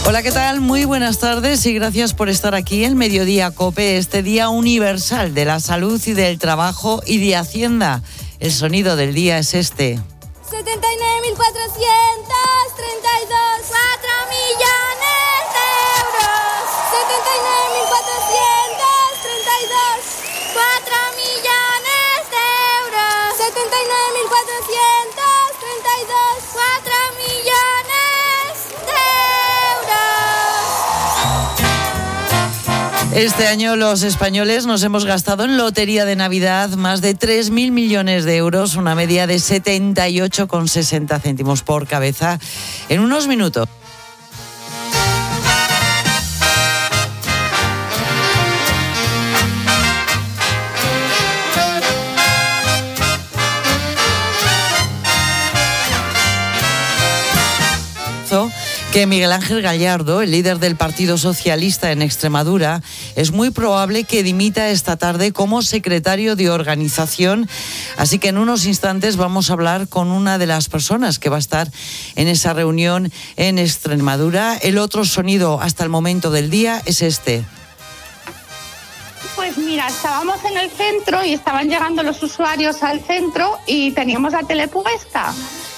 Hola, ¿qué tal? Muy buenas tardes y gracias por estar aquí en Mediodía COPE, este día universal de la salud y del trabajo y de Hacienda. El sonido del día es este. 79.432, 4 millones de euros. 79.432, 4 millones de euros. 79.432, 4 millones de euros. Este año los españoles nos hemos gastado en lotería de Navidad más de 3.000 millones de euros, una media de 78,60 céntimos por cabeza en unos minutos. Que Miguel Ángel Gallardo, el líder del Partido Socialista en Extremadura, es muy probable que dimita esta tarde como secretario de organización. Así que en unos instantes vamos a hablar con una de las personas que va a estar en esa reunión en Extremadura. El otro sonido hasta el momento del día es este. Pues mira, estábamos en el centro y estaban llegando los usuarios al centro y teníamos la tele puesta.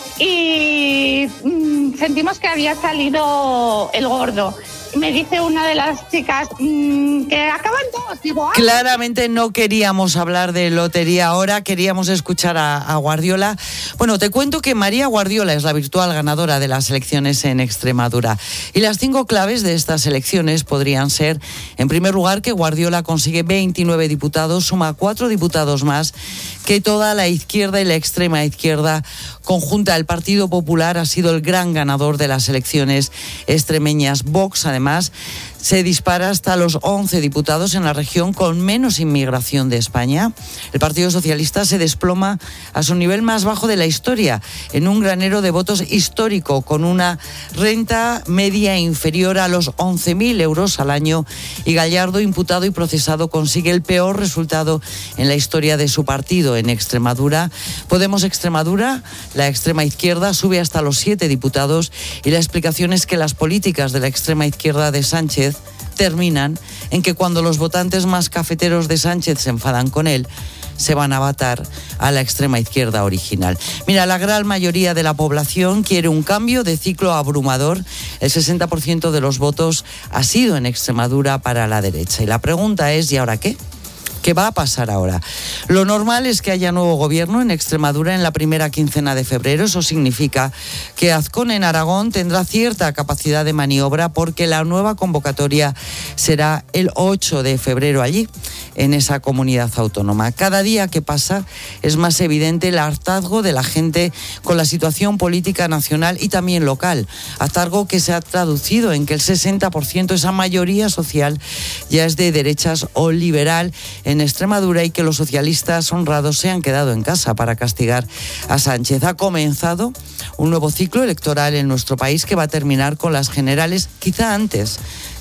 Y sentimos que había salido el gordo. Me dice una de las chicas que acaban todos. Digo, claramente no queríamos hablar de lotería ahora, queríamos escuchar a Guardiola. Bueno, te cuento que María Guardiola es la virtual ganadora de las elecciones en Extremadura. Y las 5 claves de estas elecciones podrían ser, en primer lugar, que Guardiola consigue 29 diputados, suma 4 diputados más que toda la izquierda y la extrema izquierda conjunta. El Partido Popular ha sido el gran ganador de las elecciones extremeñas. Vox, además, se dispara hasta los 11 diputados en la región con menos inmigración de España. El Partido Socialista se desploma a su nivel más bajo de la historia, en un granero de votos histórico, con una renta media inferior a los 11.000 euros al año, y Gallardo, imputado y procesado, consigue el peor resultado en la historia de su partido. En Extremadura, Podemos Extremadura, la extrema izquierda, sube hasta los 7 diputados, y la explicación es que las políticas de la extrema izquierda de Sánchez terminan en que cuando los votantes más cafeteros de Sánchez se enfadan con él, se van a matar a la extrema izquierda original. Mira, la gran mayoría de la población quiere un cambio de ciclo abrumador. El 60% de los votos ha sido en Extremadura para la derecha. Y la pregunta es, ¿y ahora qué? ¿Qué va a pasar ahora? Lo normal es que haya nuevo gobierno en Extremadura en la primera quincena de febrero. Eso significa que Azcón en Aragón tendrá cierta capacidad de maniobra porque la nueva convocatoria será el 8 de febrero allí, en esa comunidad autónoma. Cada día que pasa es más evidente el hartazgo de la gente con la situación política nacional y también local. Hartazgo que se ha traducido en que el 60%, esa mayoría social, ya es de derechas o liberal en Extremadura, y que los socialistas honrados se han quedado en casa para castigar a Sánchez. Ha comenzado un nuevo ciclo electoral en nuestro país que va a terminar con las generales, quizá antes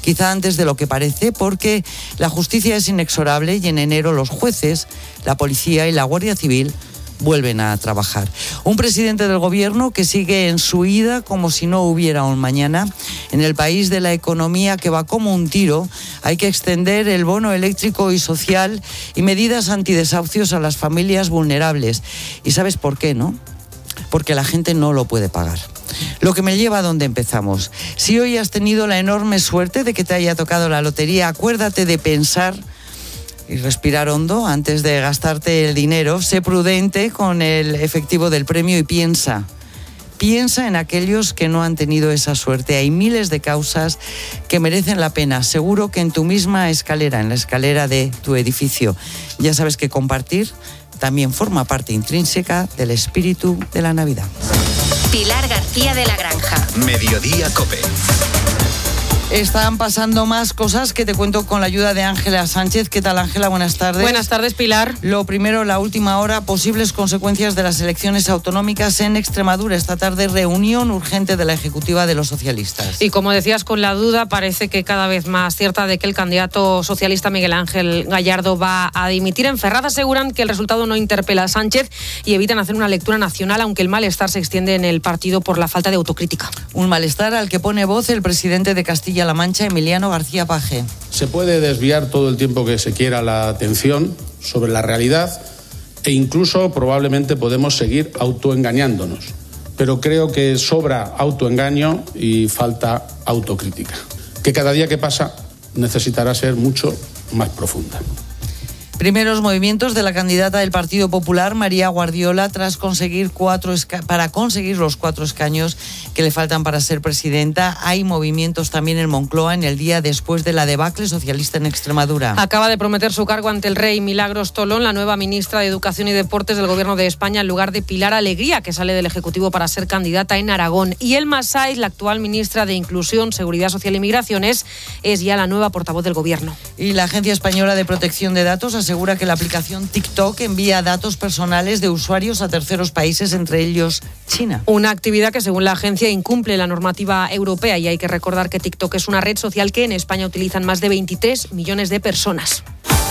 de lo que parece, porque la justicia es inexorable y en enero los jueces, la policía y la Guardia Civil vuelven a trabajar. Un presidente del gobierno que sigue en su ida como si no hubiera un mañana. En el país de la economía que va como un tiro, hay que extender el bono eléctrico y social y medidas antidesahucios a las familias vulnerables. ¿Y sabes por qué, no? Porque la gente no lo puede pagar. Lo que me lleva a donde empezamos. Si hoy has tenido la enorme suerte de que te haya tocado la lotería, acuérdate de pensar y respirar hondo antes de gastarte el dinero. Sé prudente con el efectivo del premio y piensa en aquellos que no han tenido esa suerte. Hay miles de causas que merecen la pena. Seguro que en tu misma escalera, en la escalera de tu edificio. Ya sabes que compartir también forma parte intrínseca del espíritu de la Navidad. Pilar García de la Granja. Mediodía COPE. Están pasando más cosas que te cuento con la ayuda de Ángela Sánchez. ¿Qué tal, Ángela? Buenas tardes. Buenas tardes, Pilar. Lo primero, la última hora, posibles consecuencias de las elecciones autonómicas en Extremadura. Esta tarde, reunión urgente de la Ejecutiva de los socialistas. Y como decías, con la duda, parece que cada vez más cierta de que el candidato socialista Miguel Ángel Gallardo va a dimitir. En Ferraz aseguran que el resultado no interpela a Sánchez y evitan hacer una lectura nacional, aunque el malestar se extiende en el partido por la falta de autocrítica. Un malestar al que pone voz el presidente de Castilla-La Mancha, Emiliano García Paje. Se puede desviar todo el tiempo que se quiera la atención sobre la realidad e incluso probablemente podemos seguir autoengañándonos. Pero creo que sobra autoengaño y falta autocrítica, que cada día que pasa necesitará ser mucho más profunda. Primeros movimientos de la candidata del Partido Popular, María Guardiola, tras conseguir para conseguir los 4 escaños que le faltan para ser presidenta. Hay movimientos también en Moncloa en el día después de la debacle socialista en Extremadura. Acaba de prometer su cargo ante el rey Milagros Tolón, la nueva ministra de Educación y Deportes del Gobierno de España, en lugar de Pilar Alegría, que sale del Ejecutivo para ser candidata en Aragón. Y Elma Sáiz, la actual ministra de Inclusión, Seguridad Social y Migraciones, es ya la nueva portavoz del Gobierno. Y la Agencia Española de Protección de Datos asegura que la aplicación TikTok envía datos personales de usuarios a terceros países, entre ellos China. Una actividad que, según la agencia, incumple la normativa europea, y hay que recordar que TikTok es una red social que en España utilizan más de 23 millones de personas.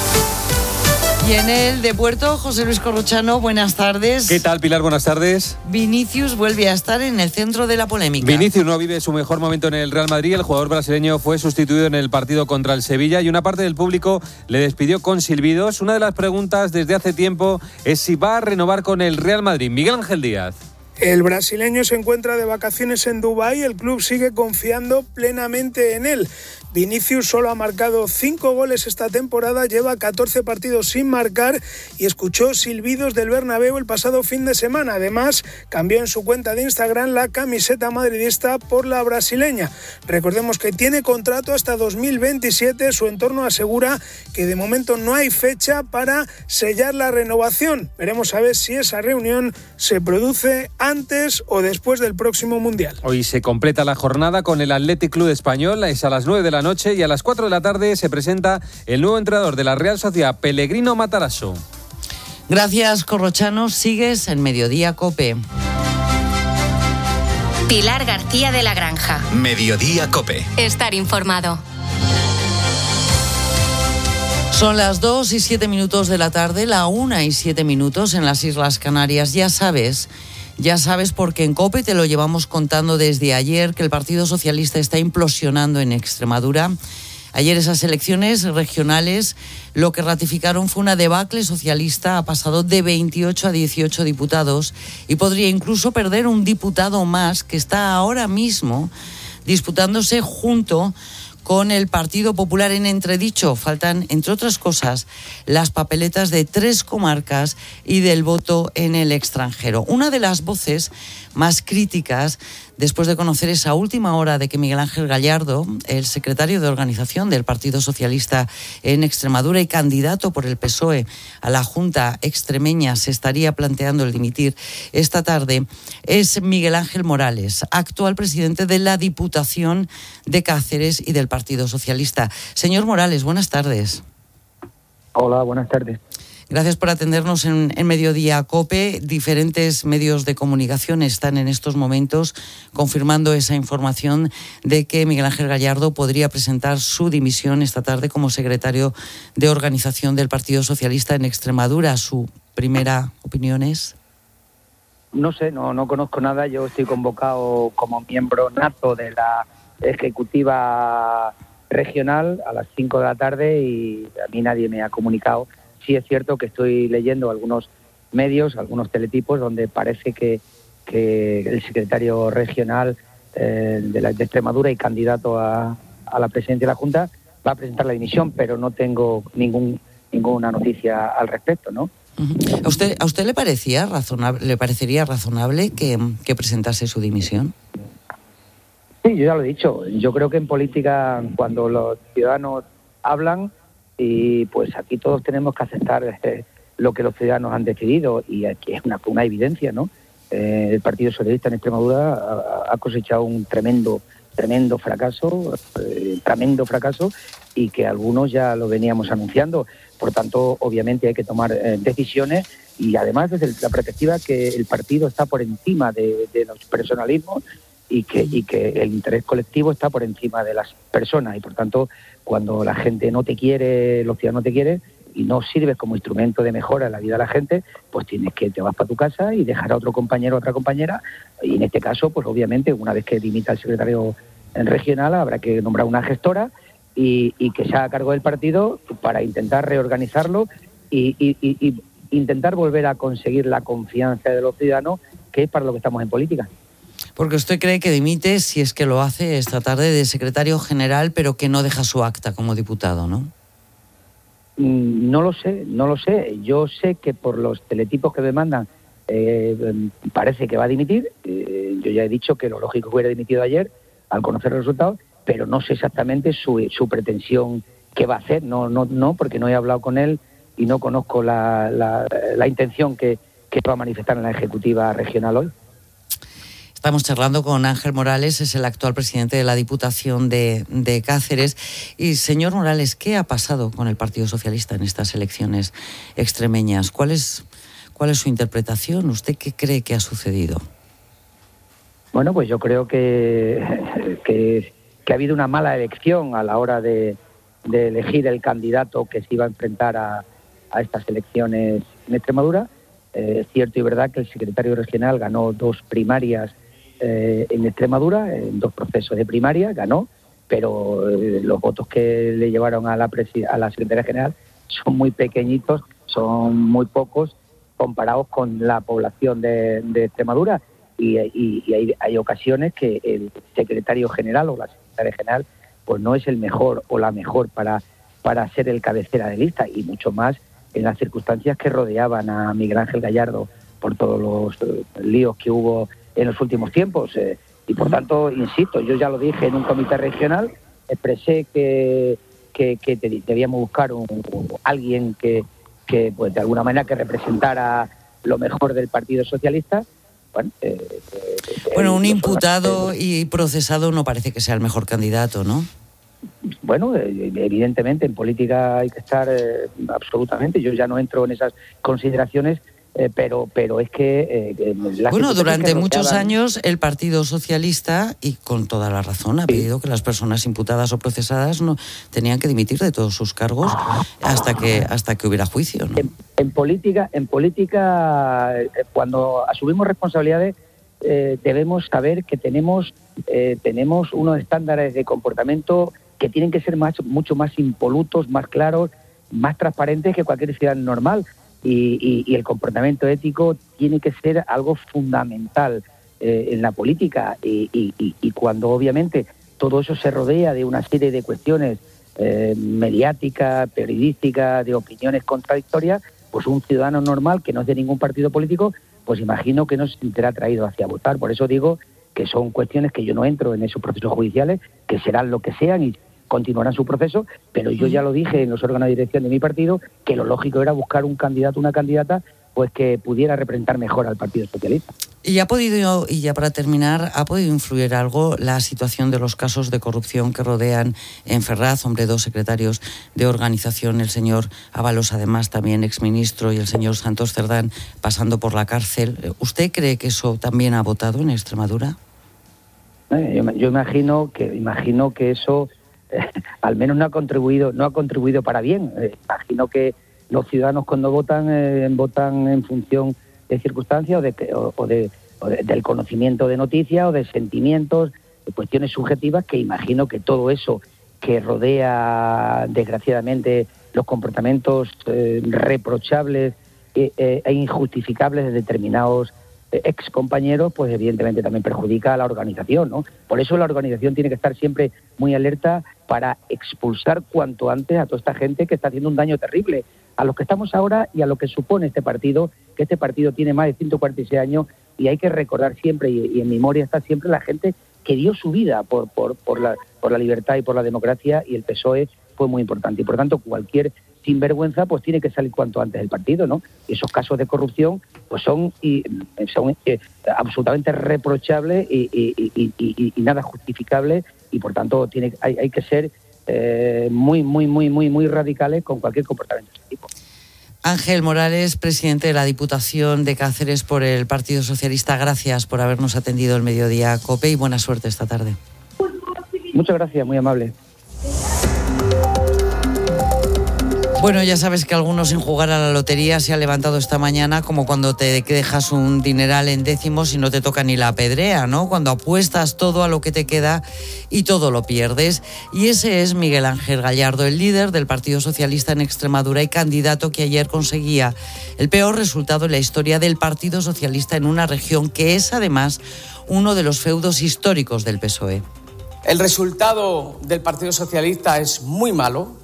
Y en el de Puerto, José Luis Corrochano, buenas tardes. ¿Qué tal, Pilar? Buenas tardes. Vinicius vuelve a estar en el centro de la polémica. Vinicius no vive su mejor momento en el Real Madrid. El jugador brasileño fue sustituido en el partido contra el Sevilla y una parte del público le despidió con silbidos. Una de las preguntas desde hace tiempo es si va a renovar con el Real Madrid. Miguel Ángel Díaz. El brasileño se encuentra de vacaciones en Dubái. El club sigue confiando plenamente en él. Vinicius solo ha marcado 5 goles esta temporada, lleva 14 partidos sin marcar y escuchó silbidos del Bernabéu el pasado fin de semana. Además, cambió en su cuenta de Instagram la camiseta madridista por la brasileña. Recordemos que tiene contrato hasta 2027. Su entorno asegura que de momento no hay fecha para sellar la renovación. Veremos a ver si esa reunión se produce antes o después del próximo Mundial. Hoy se completa la jornada con el Athletic Club Español. Es a las 9 de la noche y a las 4 de la tarde se presenta el nuevo entrenador de la Real Sociedad, Pellegrino Matarazzo. Gracias, Corrochano. Sigues en Mediodía COPE. Pilar García de la Granja. Mediodía COPE. Estar informado. Son las 2:07 de la tarde, la 1:07 en las Islas Canarias. Ya sabes porque en COPE te lo llevamos contando desde ayer que el Partido Socialista está implosionando en Extremadura. Ayer esas elecciones regionales lo que ratificaron fue una debacle socialista. Ha pasado de 28 a 18 diputados y podría incluso perder un diputado más que está ahora mismo disputándose junto con el Partido Popular en entredicho. Faltan, entre otras cosas, las papeletas de 3 comarcas y del voto en el extranjero. Una de las voces más críticas, después de conocer esa última hora de que Miguel Ángel Gallardo, el secretario de organización del Partido Socialista en Extremadura y candidato por el PSOE a la Junta extremeña, se estaría planteando el dimitir esta tarde, es Miguel Ángel Morales, actual presidente de la Diputación de Cáceres y del Partido Socialista. Señor Morales, buenas tardes. Hola, buenas tardes. Gracias por atendernos en Mediodía COPE. Diferentes medios de comunicación están en estos momentos confirmando esa información de que Miguel Ángel Gallardo podría presentar su dimisión esta tarde como secretario de organización del Partido Socialista en Extremadura. ¿Su primera opinión es? No sé, no conozco nada. Yo estoy convocado como miembro nato de la Ejecutiva Regional a las 5 de la tarde y a mí nadie me ha comunicado. Sí es cierto que estoy leyendo algunos medios, algunos teletipos, donde parece que el secretario regional de Extremadura y candidato a la presidencia de la Junta va a presentar la dimisión, pero no tengo ninguna noticia al respecto, ¿no? ¿A usted le parecería razonable que presentase su dimisión? Sí, yo ya lo he dicho. Yo creo que en política, cuando los ciudadanos hablan, y pues aquí todos tenemos que aceptar lo que los ciudadanos han decidido, y aquí es una evidencia, ¿no? El Partido Socialista en Extremadura ha cosechado un tremendo tremendo fracaso, y que algunos ya lo veníamos anunciando. Por tanto, obviamente hay que tomar decisiones, y además desde la perspectiva que el partido está por encima de los personalismos y que el interés colectivo está por encima de las personas, y por tanto, cuando la gente no te quiere, los ciudadanos no te quieren, y no sirves como instrumento de mejora en la vida de la gente, pues te vas para tu casa y dejar a otro compañero o otra compañera, y en este caso, pues obviamente, una vez que dimita el secretario regional, habrá que nombrar una gestora y que se haga cargo del partido para intentar reorganizarlo y intentar volver a conseguir la confianza de los ciudadanos, que es para lo que estamos en política. Porque usted cree que dimite, si es que lo hace esta tarde, de secretario general, pero que no deja su acta como diputado, ¿no? No lo sé. Yo sé que por los teletipos que me mandan parece que va a dimitir. Yo ya he dicho que lo lógico que hubiera dimitido ayer al conocer los resultados, pero no sé exactamente su pretensión que va a hacer. No, porque no he hablado con él y no conozco la intención que va a manifestar en la Ejecutiva Regional hoy. Estamos charlando con Ángel Morales, es el actual presidente de la Diputación de Cáceres. Y, señor Morales, ¿qué ha pasado con el Partido Socialista en estas elecciones extremeñas? ¿Cuál es su interpretación? ¿Usted qué cree que ha sucedido? Bueno, pues yo creo que ha habido una mala elección a la hora de elegir el candidato que se iba a enfrentar a estas elecciones en Extremadura. Es cierto y verdad que el secretario regional ganó 2 primarias en Extremadura, en 2 procesos de primaria, ganó, pero los votos que le llevaron a la secretaria general son muy pequeñitos, son muy pocos comparados con la población de Extremadura, y hay ocasiones que el secretario general o la secretaria general pues no es el mejor o la mejor para ser el cabecera de lista, y mucho más en las circunstancias que rodeaban a Miguel Ángel Gallardo por todos los líos que hubo en los últimos tiempos. Y por tanto, insisto, yo ya lo dije en un comité regional, expresé que debíamos buscar alguien que pues de alguna manera que representara lo mejor del Partido Socialista. Bueno, un imputado y procesado no parece que sea el mejor candidato, ¿no? Bueno, evidentemente en política hay que estar absolutamente. Yo ya no entro en esas consideraciones, pero es que... bueno, durante muchos años el Partido Socialista, y con toda la razón, ha pedido que las personas imputadas o procesadas no tenían que dimitir de todos sus cargos hasta que hubiera juicio, ¿no? En política, cuando asumimos responsabilidades, debemos saber que tenemos unos estándares de comportamiento que tienen que ser mucho más impolutos, más claros, más transparentes que cualquier ciudadano normal. Y el comportamiento ético tiene que ser algo fundamental en la política. Y cuando obviamente todo eso se rodea de una serie de cuestiones mediáticas, periodísticas, de opiniones contradictorias, pues un ciudadano normal que no es de ningún partido político, pues imagino que no se sentirá atraído hacia votar. Por eso digo que son cuestiones que yo no entro en esos procesos judiciales, que serán lo que sean y continuarán su proceso, pero yo ya lo dije en los órganos de dirección de mi partido, que lo lógico era buscar un candidato, una candidata, pues que pudiera representar mejor al Partido Socialista. Y ya para terminar, ¿ha podido influir algo la situación de los casos de corrupción que rodean en Ferraz? 2 secretarios de organización, el señor Ábalos, además también exministro, y el señor Santos Cerdán pasando por la cárcel. ¿Usted cree que eso también ha votado en Extremadura? Yo imagino que eso al menos no ha contribuido para bien. Imagino que los ciudadanos cuando votan en función de circunstancias o del conocimiento de noticias o de sentimientos, de cuestiones subjetivas, que imagino que todo eso que rodea desgraciadamente los comportamientos reprochables e injustificables de determinados ex compañeros, pues evidentemente también perjudica a la organización, ¿no? Por eso la organización tiene que estar siempre muy alerta para expulsar cuanto antes a toda esta gente que está haciendo un daño terrible a los que estamos ahora y a lo que supone este partido, que este partido tiene más de 146 años, y hay que recordar siempre, y en memoria está siempre la gente que dio su vida por la libertad y por la democracia, y el PSOE fue muy importante. Y por tanto, cualquier sinvergüenza, pues tiene que salir cuanto antes del partido, ¿no? Y esos casos de corrupción pues son absolutamente reprochables y nada justificables, y por tanto hay que ser muy radicales con cualquier comportamiento de ese tipo. Ángel Morales, presidente de la Diputación de Cáceres por el Partido Socialista, gracias por habernos atendido el Mediodía COPE y buena suerte esta tarde. Muchas gracias, muy amable. Bueno, ya sabes que algunos sin jugar a la lotería se han levantado esta mañana como cuando te dejas un dineral en décimos y no te toca ni la pedrea, ¿no? Cuando apuestas todo a lo que te queda y todo lo pierdes. Y ese es Miguel Ángel Gallardo, el líder del Partido Socialista en Extremadura y candidato que ayer conseguía el peor resultado en la historia del Partido Socialista en una región que es además uno de los feudos históricos del PSOE. El resultado del Partido Socialista es muy malo,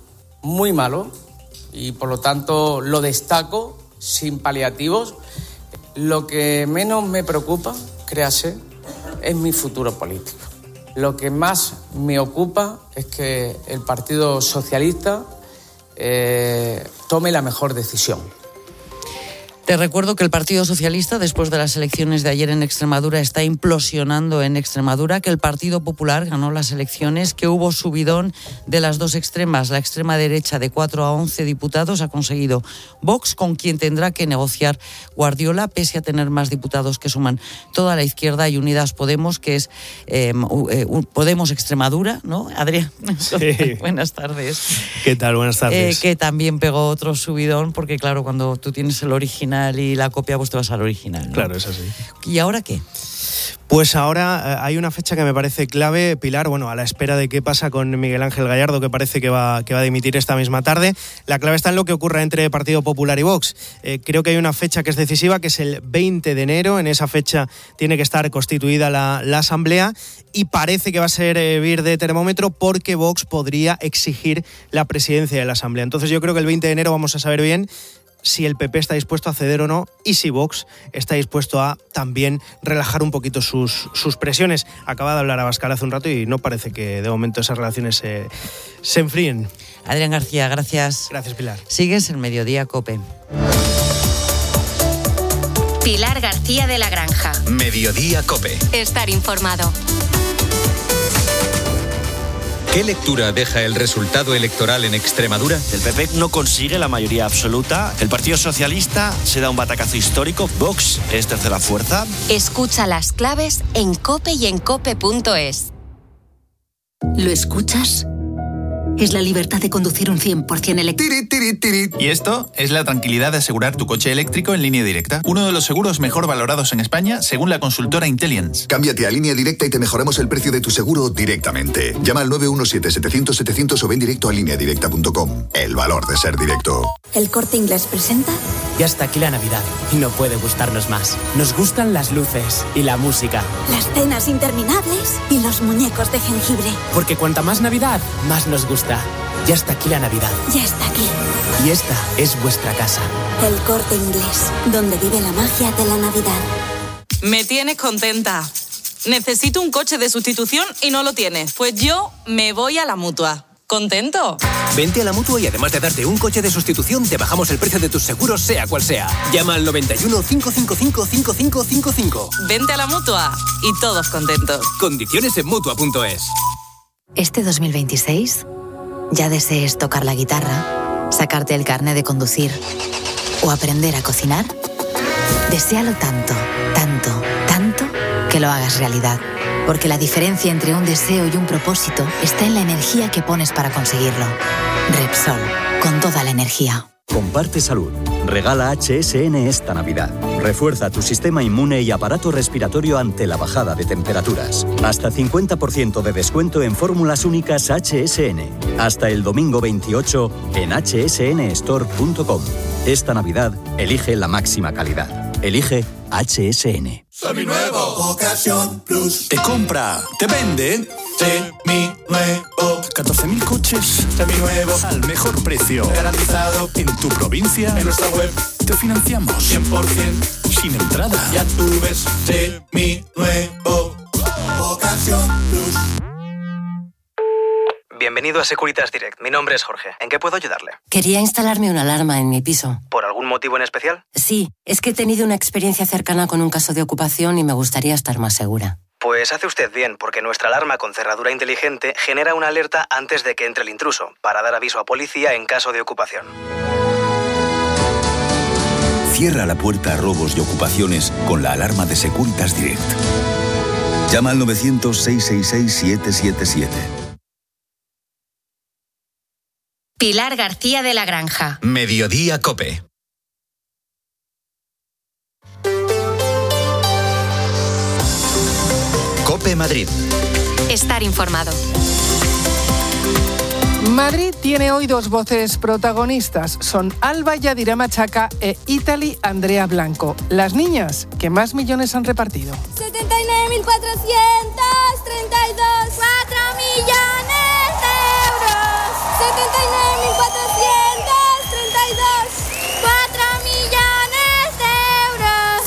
y por lo tanto lo destaco sin paliativos. Lo que menos me preocupa, créase, es mi futuro político. Lo que más me ocupa es que el Partido Socialista tome la mejor decisión. Te recuerdo que el Partido Socialista, después de las elecciones de ayer en Extremadura, está implosionando en Extremadura, que el Partido Popular ganó las elecciones, que hubo subidón de las dos extremas. La extrema derecha de 4 a 11 diputados ha conseguido Vox, con quien tendrá que negociar Guardiola, pese a tener más diputados que suman toda la izquierda y Unidas Podemos, que es Podemos Extremadura, ¿no? Adrián, sí. Buenas tardes. ¿Qué tal? Buenas tardes. Que también pegó otro subidón, porque claro, cuando tú tienes el original y la copia, pues te vas al original, ¿no? Claro, es así. ¿Y ahora qué? Pues ahora hay una fecha que me parece clave, Pilar, bueno, a la espera de qué pasa con Miguel Ángel Gallardo, que parece que va a dimitir esta misma tarde. La clave está en lo que ocurra entre Partido Popular y Vox. Creo que hay una fecha que es decisiva, que es el 20 de enero. En esa fecha tiene que estar constituida la Asamblea y parece que va a servir de termómetro porque Vox podría exigir la presidencia de la Asamblea. Entonces yo creo que el 20 de enero vamos a saber bien si el PP está dispuesto a ceder o no y si Vox está dispuesto a también relajar un poquito sus presiones. Acaba de hablar Abascal hace un rato y no parece que de momento esas relaciones se enfríen. Adrián García, gracias. Gracias, Pilar. Sigues en Mediodía COPE. Pilar García de la Granja. Mediodía COPE. Estar informado. ¿Qué lectura deja el resultado electoral en Extremadura? El PP no consigue la mayoría absoluta. El Partido Socialista se da un batacazo histórico. Vox es tercera fuerza. Escucha las claves en COPE y en COPE.es. ¿Lo escuchas? Es la libertad de conducir un 100% eléctrico. Y esto es la tranquilidad de asegurar tu coche eléctrico en Línea Directa. Uno de los seguros mejor valorados en España, según la consultora Intellience. Cámbiate a Línea Directa y te mejoramos el precio de tu seguro directamente. Llama al 917-700-700 o ven directo a lineadirecta.com. El valor de ser directo. El Corte Inglés presenta... Ya está aquí la Navidad y no puede gustarnos más. Nos gustan las luces y la música. Las cenas interminables y los muñecos de jengibre. Porque cuanta más Navidad, más nos gusta. Ya está aquí la Navidad. Ya está aquí. Y esta es vuestra casa. El Corte Inglés, donde vive la magia de la Navidad. Me tienes contenta. Necesito un coche de sustitución y no lo tienes. Pues yo me voy a la Mutua. ¿Contento? Vente a la Mutua y además de darte un coche de sustitución, te bajamos el precio de tus seguros, sea cual sea. Llama al 91 555 5555. Vente a la Mutua y todos contentos. Condiciones en Mutua.es. Este 2026, ya desees tocar la guitarra, sacarte el carné de conducir o aprender a cocinar. Deséalo tanto, tanto, tanto que lo hagas realidad. Porque la diferencia entre un deseo y un propósito está en la energía que pones para conseguirlo. Repsol, con toda la energía. Comparte salud. Regala HSN esta Navidad. Refuerza tu sistema inmune y aparato respiratorio ante la bajada de temperaturas. Hasta 50% de descuento en fórmulas únicas HSN. Hasta el domingo 28 en hsnstore.com. Esta Navidad, elige la máxima calidad. Elige HSN. Seminuevo, Ocasión Plus. Te compra, te vende. Seminuevo. 14.000 coches. Seminuevos. Al mejor precio. Garantizado. En tu provincia. En nuestra web. Te financiamos. 100%. Sin entrada. Ya tú ves. Seminuevo. Ocasión Plus. bienvenido a Securitas Direct. Mi nombre es Jorge. ¿En qué puedo ayudarle? Quería instalarme una alarma en mi piso. ¿Por algún motivo en especial? Sí, es que he tenido una experiencia cercana con un caso de ocupación y me gustaría estar más segura. Pues hace usted bien, porque nuestra alarma con cerradura inteligente genera una alerta antes de que entre el intruso, para dar aviso a policía en caso de ocupación. Cierra la puerta a robos y ocupaciones con la alarma de Securitas Direct. Llama al 900-666-777. Pilar García de la Granja. Mediodía COPE. COPE Madrid. Estar informado. Madrid tiene hoy dos voces protagonistas. Son Alba Yadira Machaca e Italy Andrea Blanco. Las niñas que más millones han repartido. 79.432, 4 millones de euros. 79.432, 4 millones de euros.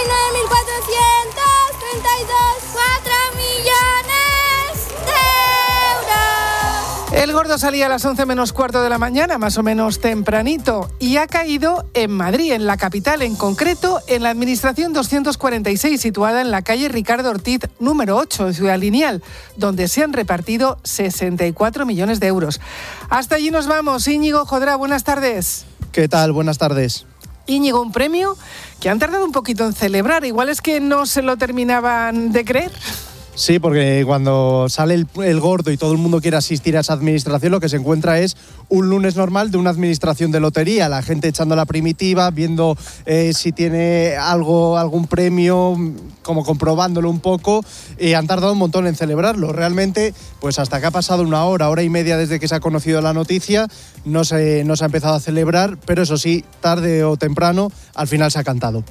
79.432, 4 millones de euros. El gordo salía a las 11 menos cuarto de la mañana, más o menos tempranito, y ha caído en Madrid, en la capital, en concreto en la Administración 246, situada en la calle Ricardo Ortiz, número 8, en Ciudad Lineal, donde se han repartido 64 millones de euros. Hasta allí nos vamos. Íñigo Jodrá, buenas tardes. ¿Qué tal? Buenas tardes. Íñigo, un premio que han tardado un poquito en celebrar. Igual es que no se lo terminaban de creer. Sí, porque cuando sale el gordo y todo el mundo quiere asistir a esa administración, lo que se encuentra es un lunes normal de una administración de lotería. La gente echando la primitiva, viendo si tiene algún premio, como comprobándolo un poco, y han tardado un montón en celebrarlo. Realmente, pues hasta que ha pasado una hora y media desde que se ha conocido la noticia, no se ha empezado a celebrar, pero eso sí, tarde o temprano, al final se ha cantado.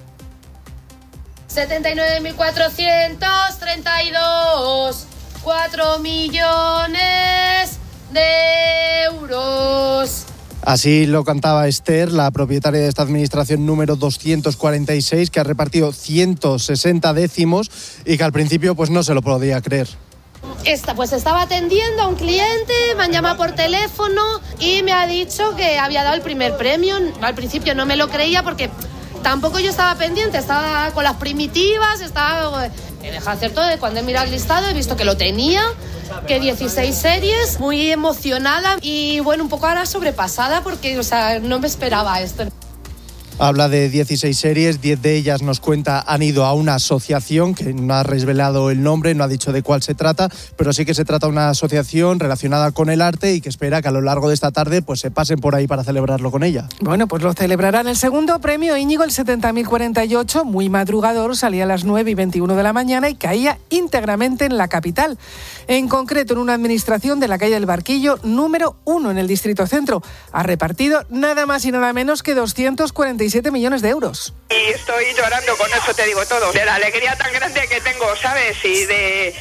79.432, 4 millones de euros. Así lo cantaba Esther, la propietaria de esta administración número 246, que ha repartido 160 décimos y que al principio pues no se lo podía creer. Pues estaba atendiendo a un cliente, me han llamado por teléfono y me ha dicho que había dado el primer premio. Al principio no me lo creía porque tampoco yo estaba pendiente, estaba con las primitivas, he dejado de hacer todo. Cuando he mirado el listado he visto que lo tenía, que 16 series, muy emocionada y bueno, un poco ahora sobrepasada porque no me esperaba esto. Habla de 16 series, 10 de ellas nos cuenta han ido a una asociación que no ha revelado el nombre, no ha dicho de cuál se trata, pero sí que se trata de una asociación relacionada con el arte y que espera que a lo largo de esta tarde pues se pasen por ahí para celebrarlo con ella. Bueno, pues lo celebrarán. El segundo premio, Íñigo, el 70.048, muy madrugador, salía a las 9:21 de la mañana y caía íntegramente en la capital. En concreto, en una administración de la calle del Barquillo, número 1 en el Distrito Centro. Ha repartido nada más y nada menos que 247 millones de euros. Y estoy llorando, con eso te digo todo, de la alegría tan grande que tengo, ¿sabes? Y de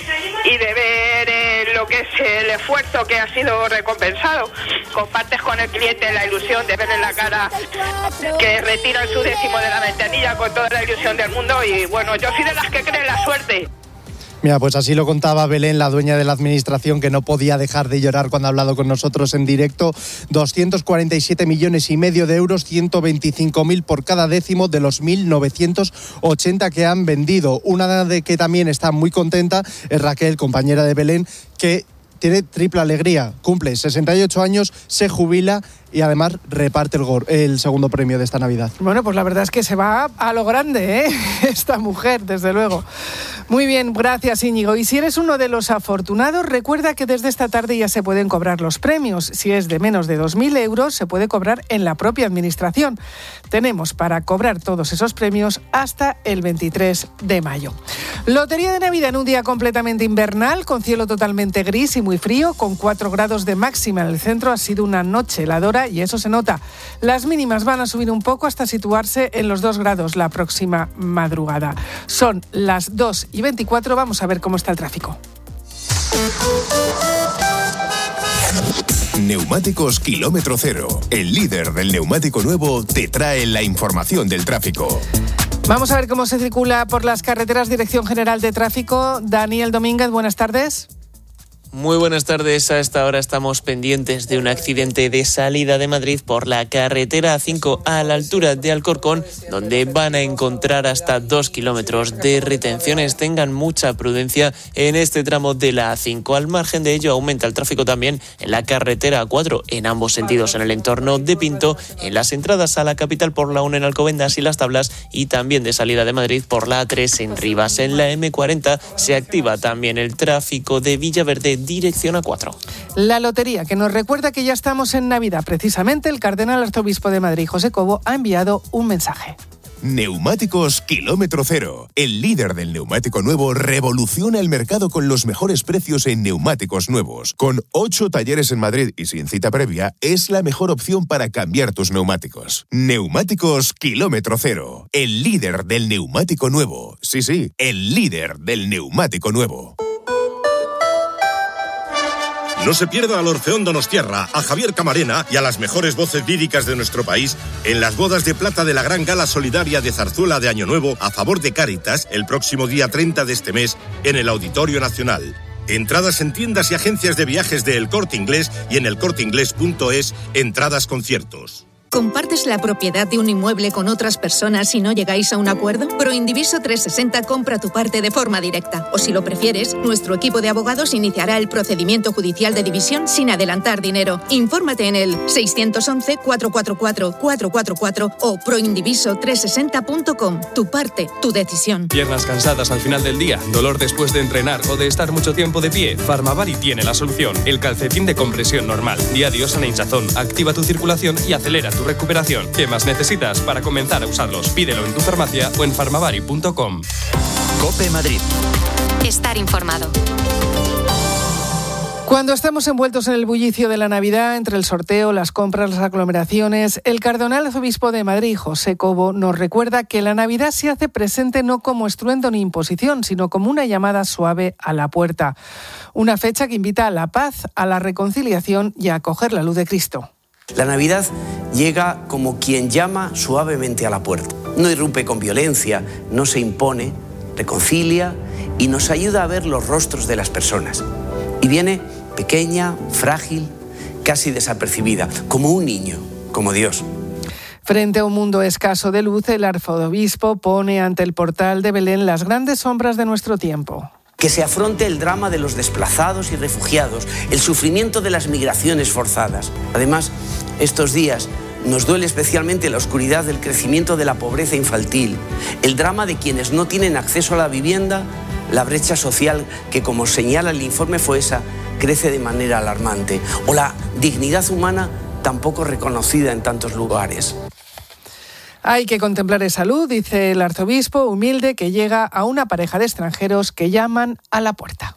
ver lo que es el esfuerzo que ha sido recompensado. Compartes con el cliente la ilusión de verle en la cara que retiran su décimo de la ventanilla con toda la ilusión del mundo y bueno, yo soy de las que creen la suerte. Mira, pues así lo contaba Belén, la dueña de la administración, que no podía dejar de llorar cuando ha hablado con nosotros en directo. 247 millones y medio de euros, 125.000 por cada décimo de los 1.980 que han vendido. Una de que también está muy contenta es Raquel, compañera de Belén, que tiene triple alegría. Cumple 68 años, se jubila y además reparte el segundo premio de esta Navidad. Bueno, pues la verdad es que se va a lo grande, esta mujer, desde luego. Muy bien, gracias, Íñigo. Y si eres uno de los afortunados, recuerda que desde esta tarde ya se pueden cobrar los premios. Si es de menos de 2.000 euros, se puede cobrar en la propia administración. Tenemos para cobrar todos esos premios hasta el 23 de mayo. Lotería de Navidad en un día completamente invernal, con cielo totalmente gris y muy frío, con 4 grados de máxima en el centro. Ha sido una noche heladora y eso se nota. Las mínimas van a subir un poco hasta situarse en los 2 grados la próxima madrugada. Son las 2:24, vamos a ver cómo está el tráfico. Neumáticos Kilómetro Cero, el líder del neumático nuevo, te trae la información del tráfico. Vamos a ver cómo se circula por las carreteras. Dirección General de Tráfico. Daniel Domínguez, buenas tardes. Muy buenas tardes. A esta hora estamos pendientes de un accidente de salida de Madrid por la carretera A5 a la altura de Alcorcón, donde van a encontrar hasta 2 kilómetros de retenciones. Tengan mucha prudencia en este tramo de la A5. Al margen de ello, aumenta el tráfico también en la carretera A4, en ambos sentidos en el entorno de Pinto, en las entradas a la capital por la 1 en Alcobendas y Las Tablas, y también de salida de Madrid por la A3 en Rivas. En la M40 se activa también el tráfico de Villaverde dirección A4. La lotería, que nos recuerda que ya estamos en Navidad. Precisamente el cardenal arzobispo de Madrid, José Cobo, ha enviado un mensaje. Neumáticos Kilómetro Cero. El líder del neumático nuevo revoluciona el mercado con los mejores precios en neumáticos nuevos. Con 8 talleres en Madrid y sin cita previa, es la mejor opción para cambiar tus neumáticos. Neumáticos Kilómetro Cero. El líder del neumático nuevo. Sí, el líder del neumático nuevo. No se pierda al Orfeón Donostiarra, a Javier Camarena y a las mejores voces líricas de nuestro país en las bodas de plata de la gran gala solidaria de Zarzuela de Año Nuevo a favor de Cáritas el próximo día 30 de este mes en el Auditorio Nacional. Entradas en tiendas y agencias de viajes de El Corte Inglés y en elcorteinglés.es, entradas conciertos. ¿Compartes la propiedad de un inmueble con otras personas y no llegáis a un acuerdo? Proindiviso 360 compra tu parte de forma directa. O si lo prefieres, nuestro equipo de abogados iniciará el procedimiento judicial de división sin adelantar dinero. Infórmate en el 611-444-444 o proindiviso360.com. Tu parte, tu decisión. Piernas cansadas al final del día, dolor después de entrenar o de estar mucho tiempo de pie. Farmavari tiene la solución. El calcetín de compresión normal. Día de Osana Hinchazón. Activa tu circulación y acelera tu recuperación. ¿Qué más necesitas para comenzar a usarlos? Pídelo en tu farmacia o en farmavari.com. COPE Madrid. Estar informado. Cuando estamos envueltos en el bullicio de la Navidad, entre el sorteo, las compras, las aglomeraciones, el cardenal arzobispo de Madrid, José Cobo, nos recuerda que la Navidad se hace presente no como estruendo ni imposición, sino como una llamada suave a la puerta. Una fecha que invita a la paz, a la reconciliación y a acoger la luz de Cristo. La Navidad llega como quien llama suavemente a la puerta. No irrumpe con violencia, no se impone, reconcilia y nos ayuda a ver los rostros de las personas. Y viene pequeña, frágil, casi desapercibida, como un niño, como Dios. Frente a un mundo escaso de luz, el arzobispo pone ante el portal de Belén las grandes sombras de nuestro tiempo. Que se afronte el drama de los desplazados y refugiados, el sufrimiento de las migraciones forzadas. Además, estos días nos duele especialmente la oscuridad del crecimiento de la pobreza infantil, el drama de quienes no tienen acceso a la vivienda, la brecha social que, como señala el informe FOESA, crece de manera alarmante, o la dignidad humana tan poco reconocida en tantos lugares. Hay que contemplar esa luz, dice el arzobispo, humilde, que llega a una pareja de extranjeros que llaman a la puerta.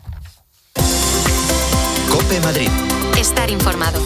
COPE Madrid. Estar informado.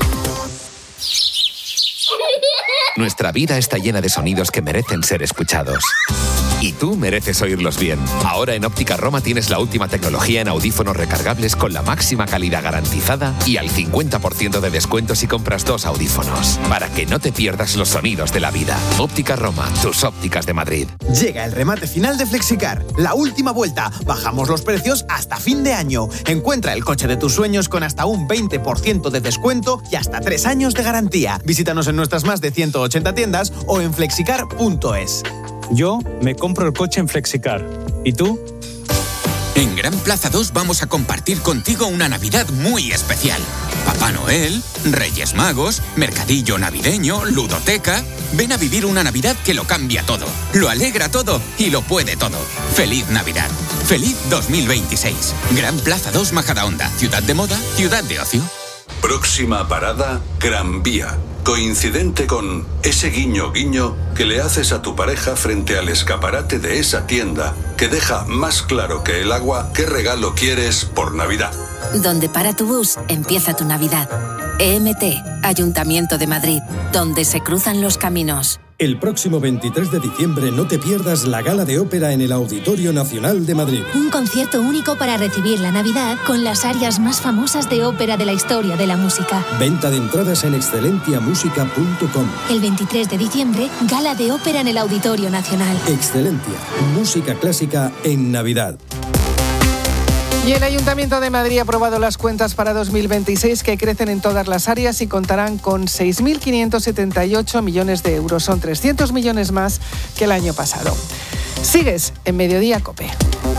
Nuestra vida está llena de sonidos que merecen ser escuchados. Y tú mereces oírlos bien. Ahora en Óptica Roma tienes la última tecnología en audífonos recargables con la máxima calidad garantizada y al 50% de descuento si compras 2 audífonos. Para que no te pierdas los sonidos de la vida. Óptica Roma, tus ópticas de Madrid. Llega el remate final de Flexicar. La última vuelta. Bajamos los precios hasta fin de año. Encuentra el coche de tus sueños con hasta un 20% de descuento y hasta 3 años de garantía. Visítanos en nuestras más de 180 tiendas o en flexicar.es. Yo me compro el coche en Flexicar. ¿Y tú? En Gran Plaza 2 vamos a compartir contigo una Navidad muy especial. Papá Noel, Reyes Magos, mercadillo navideño, ludoteca. Ven a vivir una Navidad que lo cambia todo, lo alegra todo y lo puede todo. ¡Feliz Navidad! ¡Feliz 2026! Gran Plaza 2 Majadahonda. Ciudad de moda, ciudad de ocio. Próxima parada, Gran Vía. Coincidente con ese guiño guiño que le haces a tu pareja frente al escaparate de esa tienda que deja más claro que el agua qué regalo quieres por Navidad. Donde para tu bus, empieza tu Navidad. EMT, Ayuntamiento de Madrid, donde se cruzan los caminos. El próximo 23 de diciembre no te pierdas la Gala de Ópera en el Auditorio Nacional de Madrid. Un concierto único para recibir la Navidad con las arias más famosas de ópera de la historia de la música. Venta de entradas en excelentiamusica.com. El 23 de diciembre, Gala de Ópera en el Auditorio Nacional. Excelentia, música clásica en Navidad. Y el Ayuntamiento de Madrid ha aprobado las cuentas para 2026 que crecen en todas las áreas y contarán con 6.578 millones de euros. Son 300 millones más que el año pasado. Sigues en Mediodía COPE.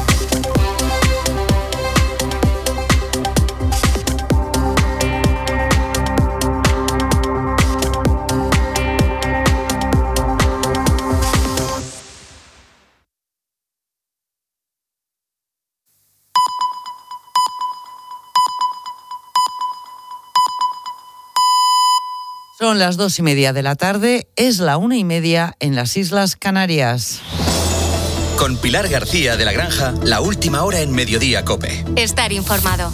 Son las 2:30 de la tarde, es la 1:30 en las Islas Canarias. Con Pilar García de la Granja, la última hora en Mediodía COPE. Estar informado.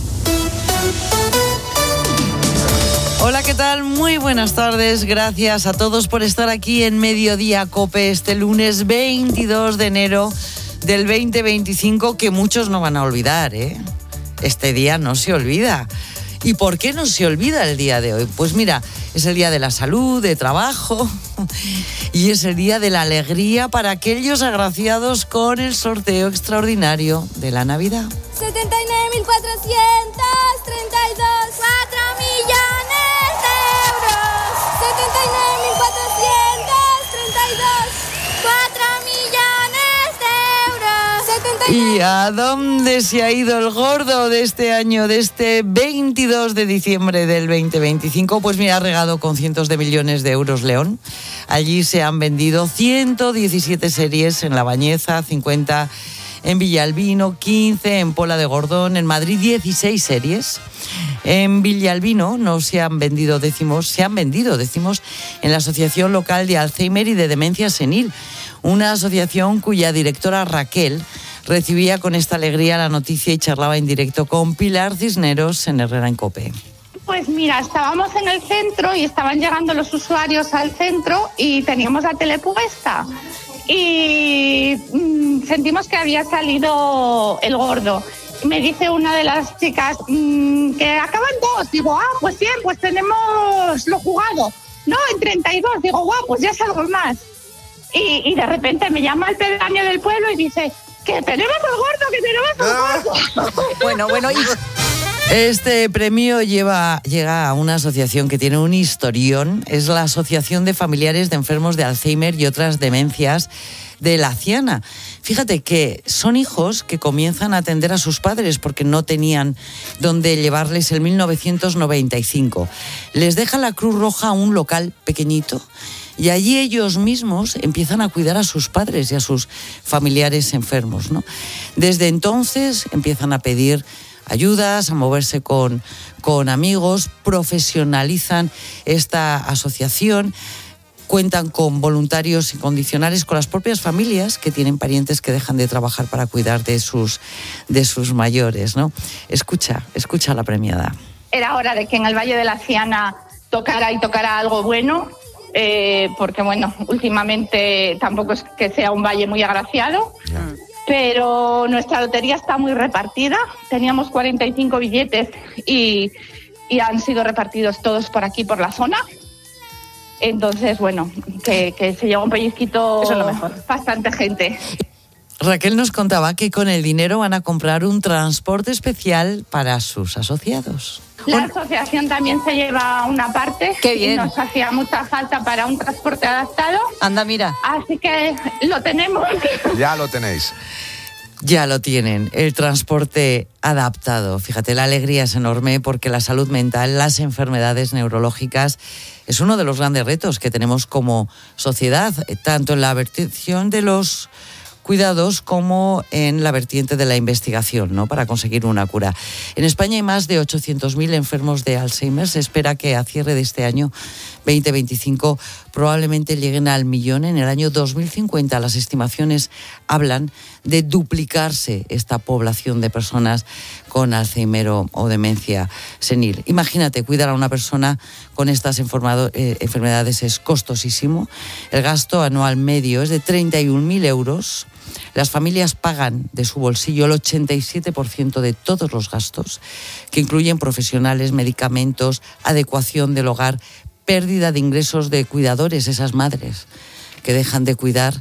Hola, ¿qué tal? Muy buenas tardes. Gracias a todos por estar aquí en Mediodía COPE este lunes 22 de enero del 2025, que muchos no van a olvidar, ¿eh? Este día no se olvida. ¿Y por qué no se olvida el día de hoy? Pues mira, es el día de la salud, de trabajo y es el día de la alegría para aquellos agraciados con el sorteo extraordinario de la Navidad. 79.432, 4 millones de euros. 79.432, 4 millones de euros. ¿Y a dónde se ha ido el gordo de este año, de este 22 de diciembre del 2025? Pues mira, ha regado con cientos de millones de euros León. Allí se han vendido 117 series en La Bañeza, 50 en Villalbino, 15 en Pola de Gordón, en Madrid 16 series. En Villalbino no se han vendido décimos, se han vendido décimos en la Asociación Local de Alzheimer y de Demencia Senil, una asociación cuya directora Raquel recibía con esta alegría la noticia y charlaba en directo con Pilar Cisneros en Herrera en COPE. Pues mira, estábamos en el centro y estaban llegando los usuarios al centro y teníamos la tele puesta y sentimos que había salido el gordo. Me dice una de las chicas que acaban 2. Digo, pues bien, pues tenemos lo jugado. No, en 32. Digo, pues ya es algo más. Y de repente me llama el pedáneo del pueblo y dice, que tenemos el gordo, que tenemos el gordo. Bueno, este premio llega a una asociación que tiene un historión. Es la Asociación de Familiares de Enfermos de Alzheimer y otras demencias de La Ciana. Fíjate que son hijos que comienzan a atender a sus padres porque no tenían dónde llevarles en 1995. Les deja la Cruz Roja un local pequeñito y allí ellos mismos empiezan a cuidar a sus padres y a sus familiares enfermos, ¿no? Desde entonces empiezan a pedir ayudas, a moverse con amigos, profesionalizan esta asociación, cuentan con voluntarios incondicionales, con las propias familias que tienen parientes que dejan de trabajar para cuidar de sus mayores, ¿no? Escucha la premiada. Era hora de que en el Valle de la Ciana tocara algo bueno, porque bueno, últimamente tampoco es que sea un valle muy agraciado. Pero nuestra lotería está muy repartida. Teníamos 45 billetes y han sido repartidos todos por aquí, por la zona. Entonces, bueno, que se lleva un pellizquito. Eso es lo mejor. Bastante gente. Raquel nos contaba que con el dinero van a comprar un transporte especial para sus asociados. La asociación también se lleva una parte. ¡Qué bien! Y nos hacía mucha falta para un transporte adaptado. Anda, mira. Así que lo tenemos. Ya lo tenéis. Ya lo tienen, el transporte adaptado. Fíjate, la alegría es enorme porque la salud mental, las enfermedades neurológicas, es uno de los grandes retos que tenemos como sociedad, tanto en la vertiente de los cuidados como en la vertiente de la investigación, ¿no?, para conseguir una cura. En España hay más de 800.000 enfermos de Alzheimer. Se espera que a cierre de este año 2025 probablemente lleguen al 1.000.000. En el año 2050 las estimaciones hablan de duplicarse esta población de personas con Alzheimer o demencia senil. Imagínate, cuidar a una persona con estas enfermedades es costosísimo. El gasto anual medio es de 31.000 euros. Las familias pagan de su bolsillo el 87% de todos los gastos, que incluyen profesionales, medicamentos, adecuación del hogar, pérdida de ingresos de cuidadores, esas madres que dejan de cuidar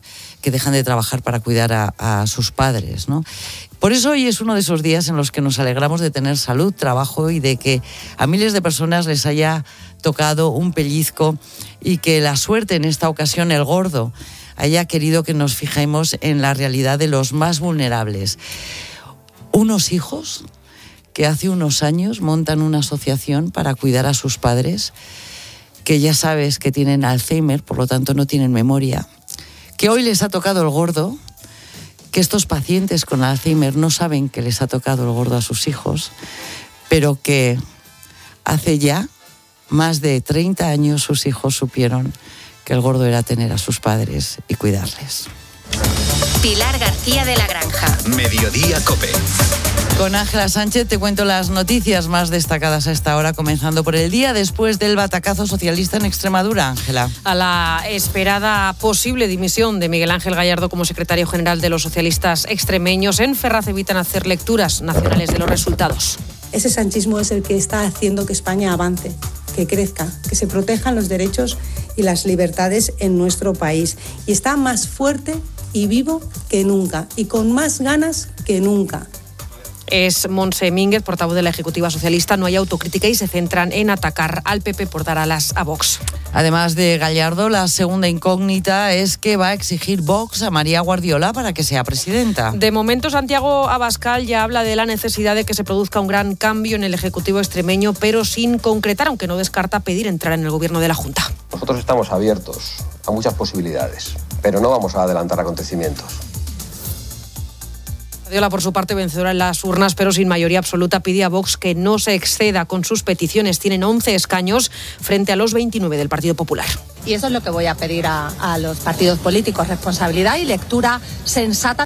que dejan de trabajar para cuidar a sus padres, ¿no? Por eso hoy es uno de esos días en los que nos alegramos de tener salud, trabajo y de que a miles de personas les haya tocado un pellizco y que la suerte en esta ocasión, el gordo, haya querido que nos fijemos en la realidad de los más vulnerables. Unos hijos que hace unos años montan una asociación para cuidar a sus padres, que ya sabes que tienen Alzheimer, por lo tanto no tienen memoria, que hoy les ha tocado el gordo, que estos pacientes con Alzheimer no saben que les ha tocado el gordo a sus hijos, pero que hace ya más de 30 años sus hijos supieron que el gordo era tener a sus padres y cuidarles. Pilar García de la Granja. Mediodía COPE. Con Ángela Sánchez te cuento las noticias más destacadas a esta hora, comenzando por el día después del batacazo socialista en Extremadura. Ángela. A la esperada posible dimisión de Miguel Ángel Gallardo como secretario general de los socialistas extremeños, en Ferraz evitan hacer lecturas nacionales de los resultados. Ese sanchismo es el que está haciendo que España avance, que crezca, que se protejan los derechos y las libertades en nuestro país. Y está más fuerte y vivo que nunca, y con más ganas que nunca. Es Montse Mínguez, portavoz de la Ejecutiva Socialista. No hay autocrítica y se centran en atacar al PP por dar alas a Vox. Además de Gallardo, la segunda incógnita es que va a exigir Vox a María Guardiola para que sea presidenta. De momento, Santiago Abascal ya habla de la necesidad de que se produzca un gran cambio en el Ejecutivo extremeño, pero sin concretar, aunque no descarta pedir entrar en el gobierno de la Junta. Nosotros estamos abiertos a muchas posibilidades, pero no vamos a adelantar acontecimientos. Guardiola, por su parte, vencedora en las urnas, pero sin mayoría absoluta, pide a Vox que no se exceda con sus peticiones. Tienen 11 escaños frente a los 29 del Partido Popular. Y eso es lo que voy a pedir a los partidos políticos, responsabilidad y lectura sensata.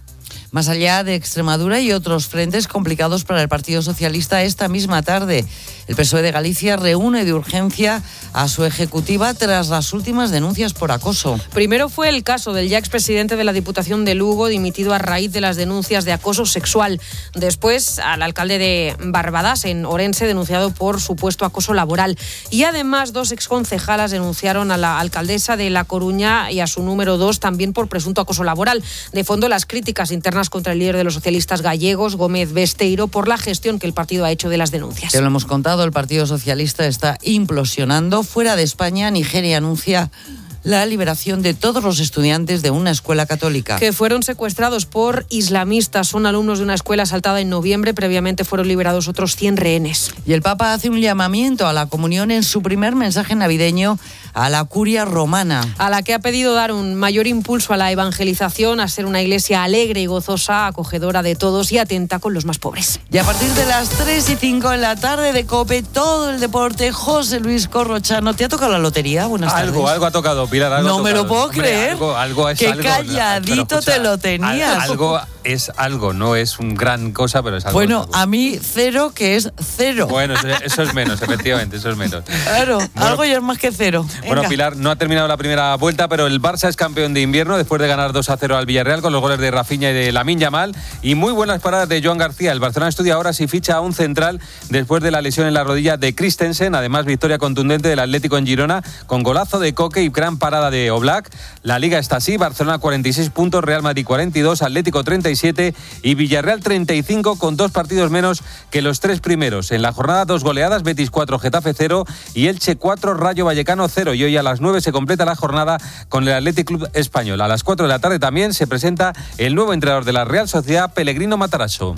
Más allá de Extremadura y otros frentes complicados para el Partido Socialista, esta misma tarde el PSOE de Galicia reúne de urgencia a su ejecutiva tras las últimas denuncias por acoso. Primero fue el caso del ya expresidente de la Diputación de Lugo, dimitido a raíz de las denuncias de acoso sexual. Después, al alcalde de Barbadas, en Orense, denunciado por supuesto acoso laboral. Y además, 2 exconcejalas denunciaron a la alcaldesa de La Coruña y a su número 2 también por presunto acoso laboral. De fondo, las críticas internas contra el líder de los socialistas gallegos, Gómez Besteiro, por la gestión que el partido ha hecho de las denuncias. Ya lo hemos contado, el Partido Socialista está implosionando. Fuera de España, Nigeria anuncia la liberación de todos los estudiantes de una escuela católica. Que fueron secuestrados por islamistas. Son alumnos de una escuela asaltada en noviembre. Previamente fueron liberados otros 100 rehenes. Y el Papa hace un llamamiento a la comunión en su primer mensaje navideño a la curia romana, a la que ha pedido dar un mayor impulso a la evangelización, a ser una iglesia alegre y gozosa, acogedora de todos y atenta con los más pobres. Y a partir de las 3:05 en la tarde de COPE, todo el deporte. José Luis Corrochano, ¿te ha tocado la lotería? Buenas tardes. Algo ha tocado, Pilar, algo no me lo puedo creer. Algo es qué algo. Calladito escucha, te lo tenías. Algo es algo, no es un gran cosa, pero es algo. Bueno, a mí 0, que es 0. Bueno, eso es menos, efectivamente, eso es menos. Claro, bueno, algo ya es más que 0. Bueno, Pilar, no ha terminado la primera vuelta, pero el Barça es campeón de invierno después de ganar 2-0 al Villarreal con los goles de Rafinha y de Lamine Yamal. Y muy buenas paradas de Joan García. El Barcelona estudia ahora si ficha a un central después de la lesión en la rodilla de Christensen. Además, victoria contundente del Atlético en Girona con golazo de Coque y gran parada de Oblak. La Liga está así: Barcelona 46 puntos, Real Madrid 42, Atlético 37 y Villarreal 35, con 2 partidos menos que los 3 primeros. En la jornada, 2 goleadas: Betis 4, Getafe 0 y Elche 4, Rayo Vallecano 0. Y hoy a las 9 se completa la jornada con el Athletic Club Español. A las 4 de la tarde también se presenta el nuevo entrenador de la Real Sociedad, Pellegrino Matarazzo.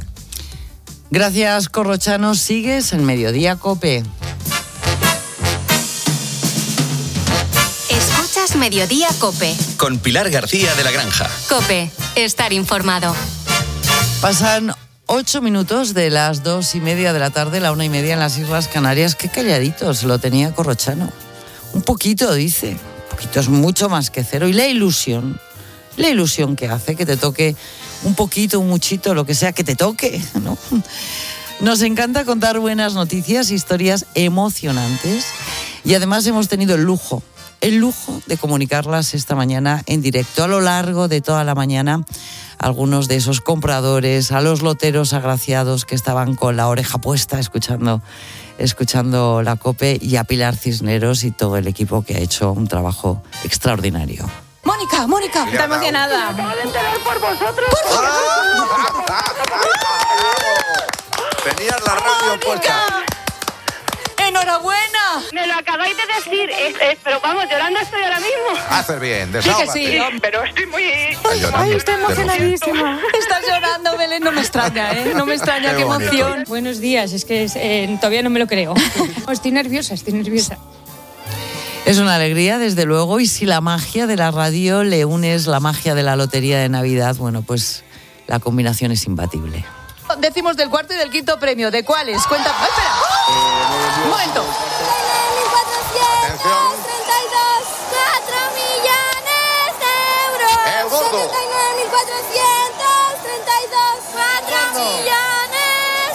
Gracias, Corrochano. Sigues en Mediodía COPE. Escuchas Mediodía COPE. Con Pilar García de la Granja. COPE. Estar informado. Pasan 8 minutos de las 2:30 de la tarde, la 1:30 en las Islas Canarias. Qué calladitos lo tenía Corrochano. Un poquito, dice. Un poquito es mucho más que 0. Y la ilusión que hace que te toque un poquito, un muchito, lo que sea que te toque, ¿no? Nos encanta contar buenas noticias, historias emocionantes. Y además hemos tenido el lujo de comunicarlas esta mañana en directo. A lo largo de toda la mañana, algunos de esos compradores, a los loteros agraciados que estaban con la oreja puesta escuchando la COPE, y a Pilar Cisneros y todo el equipo que ha hecho un trabajo extraordinario. Mónica, está emocionada. Me acabo de enterar por vosotros. Tenías la radio puesta. ¡Enhorabuena! Me lo acabáis de decir, pero vamos, llorando estoy ahora mismo. Haces bien, Sí, desahógate. que sí. Pero estoy muy... Ay, estoy emocionadísima. Estás llorando, Belén, no me extraña, ¿eh? No me extraña, qué emoción. Buenos días, es que todavía no me lo creo. Estoy nerviosa. Es una alegría, desde luego, y si la magia de la radio le unes la magia de la lotería de Navidad, bueno, pues la combinación es imbatible. Décimos del cuarto y del quinto premio. ¿De cuáles? Cuenta. ¡Espera! Un momento. 432, 4 millones de euros. El gordo. 79.432, 4 millones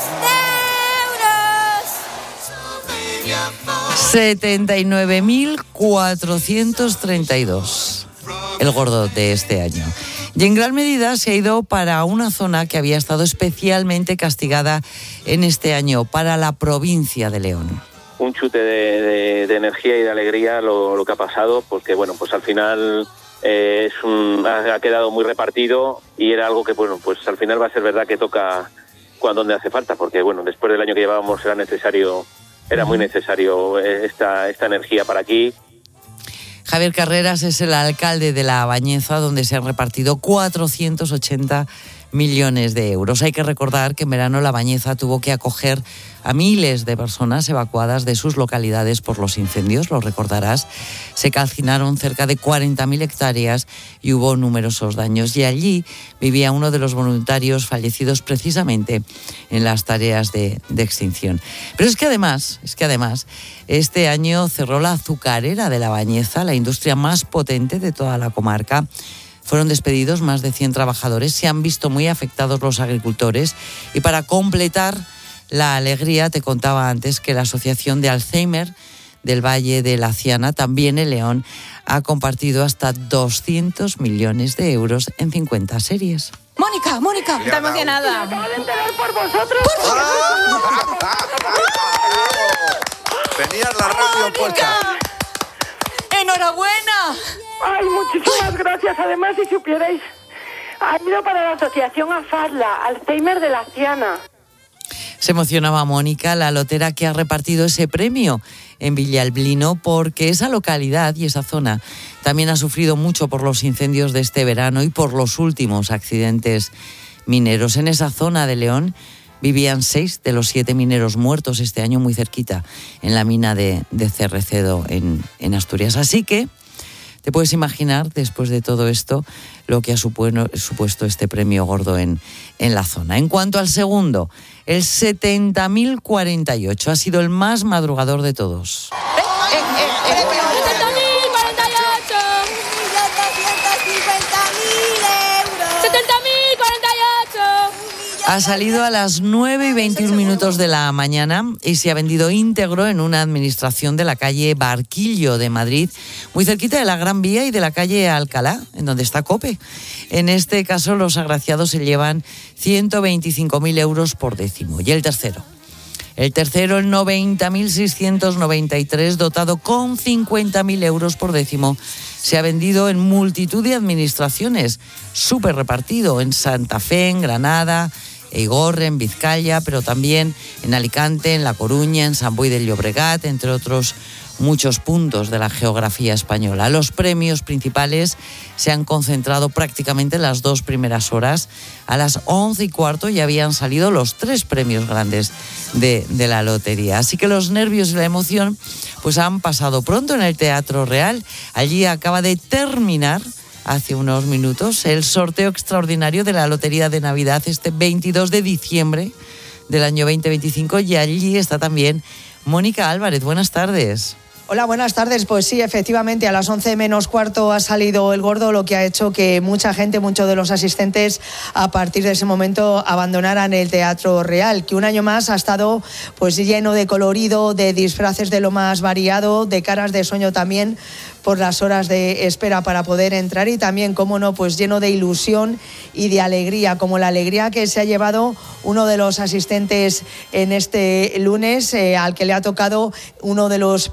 de euros. 79.432. El gordo de este año. Y en gran medida se ha ido para una zona que había estado especialmente castigada en este año, para la provincia de León. Un chute de energía y de alegría lo que ha pasado, porque bueno, pues al final ha quedado muy repartido y era algo que bueno, pues al final va a ser verdad que toca donde hace falta, porque bueno, después del año que llevábamos era muy necesario esta energía para aquí. Javier Carreras es el alcalde de La Bañeza, donde se han repartido 480 millones de euros. Hay que recordar que en verano La Bañeza tuvo que acoger a miles de personas evacuadas de sus localidades por los incendios, lo recordarás. Se calcinaron cerca de 40.000 hectáreas y hubo numerosos daños. Y allí vivía uno de los voluntarios fallecidos precisamente en las tareas de extinción. Pero es que además, este año cerró la azucarera de La Bañeza, la industria más potente de toda la comarca. Fueron despedidos más de 100 trabajadores, se han visto muy afectados los agricultores y para completar la alegría te contaba antes que la Asociación de Alzheimer del Valle de Laciana, también en León, ha compartido hasta 200 millones de euros en 50 series. Mónica, está emocionada. Me acabo de enterar por vosotros. Tenías la radio puesta. ¡Enhorabuena! Ay, muchísimas gracias. Además, si supierais, ha ido para la asociación AFARLA, Alzheimer de Laciana. Se emocionaba Mónica, la lotera que ha repartido ese premio en Villalblino, porque esa localidad y esa zona también ha sufrido mucho por los incendios de este verano y por los últimos accidentes mineros. En esa zona de León vivían 6 de los 7 mineros muertos este año, muy cerquita, en la mina de Cerrecedo, en Asturias. Así que te puedes imaginar, después de todo esto, lo que ha supuesto este premio gordo en la zona. En cuanto al segundo, el 70.048 ha sido el más madrugador de todos. 70.048. 70.048. Ha salido a las 9:21 de la mañana y se ha vendido íntegro en una administración de la calle Barquillo de Madrid, muy cerquita de la Gran Vía y de la calle Alcalá, en donde está COPE. En este caso, los agraciados se llevan 125.000 euros por décimo. Y el tercero, el 90.693, dotado con 50.000 euros por décimo, se ha vendido en multitud de administraciones, súper repartido en Santa Fe, en Granada, Eigorre, en Vizcaya, pero también en Alicante, en La Coruña, en Sant Boi de Llobregat, entre otros muchos puntos de la geografía española. Los premios principales se han concentrado prácticamente en las 2 primeras horas. A las 11:15 ya habían salido los 3 premios grandes de la lotería. Así que los nervios y la emoción pues han pasado pronto en el Teatro Real. Allí acaba de terminar hace unos minutos el sorteo extraordinario de la Lotería de Navidad este 22 de diciembre del año 2025 y allí está también Mónica Álvarez. Buenas tardes. Hola, buenas tardes. Pues sí, efectivamente, a las 11:15 ha salido el gordo, lo que ha hecho que mucha gente, muchos de los asistentes, a partir de ese momento abandonaran el Teatro Real, que un año más ha estado pues lleno de colorido, de disfraces de lo más variado, de caras de sueño también por las horas de espera para poder entrar y también, cómo no, pues lleno de ilusión y de alegría, como la alegría que se ha llevado uno de los asistentes en este lunes, al que le ha tocado uno de los premios,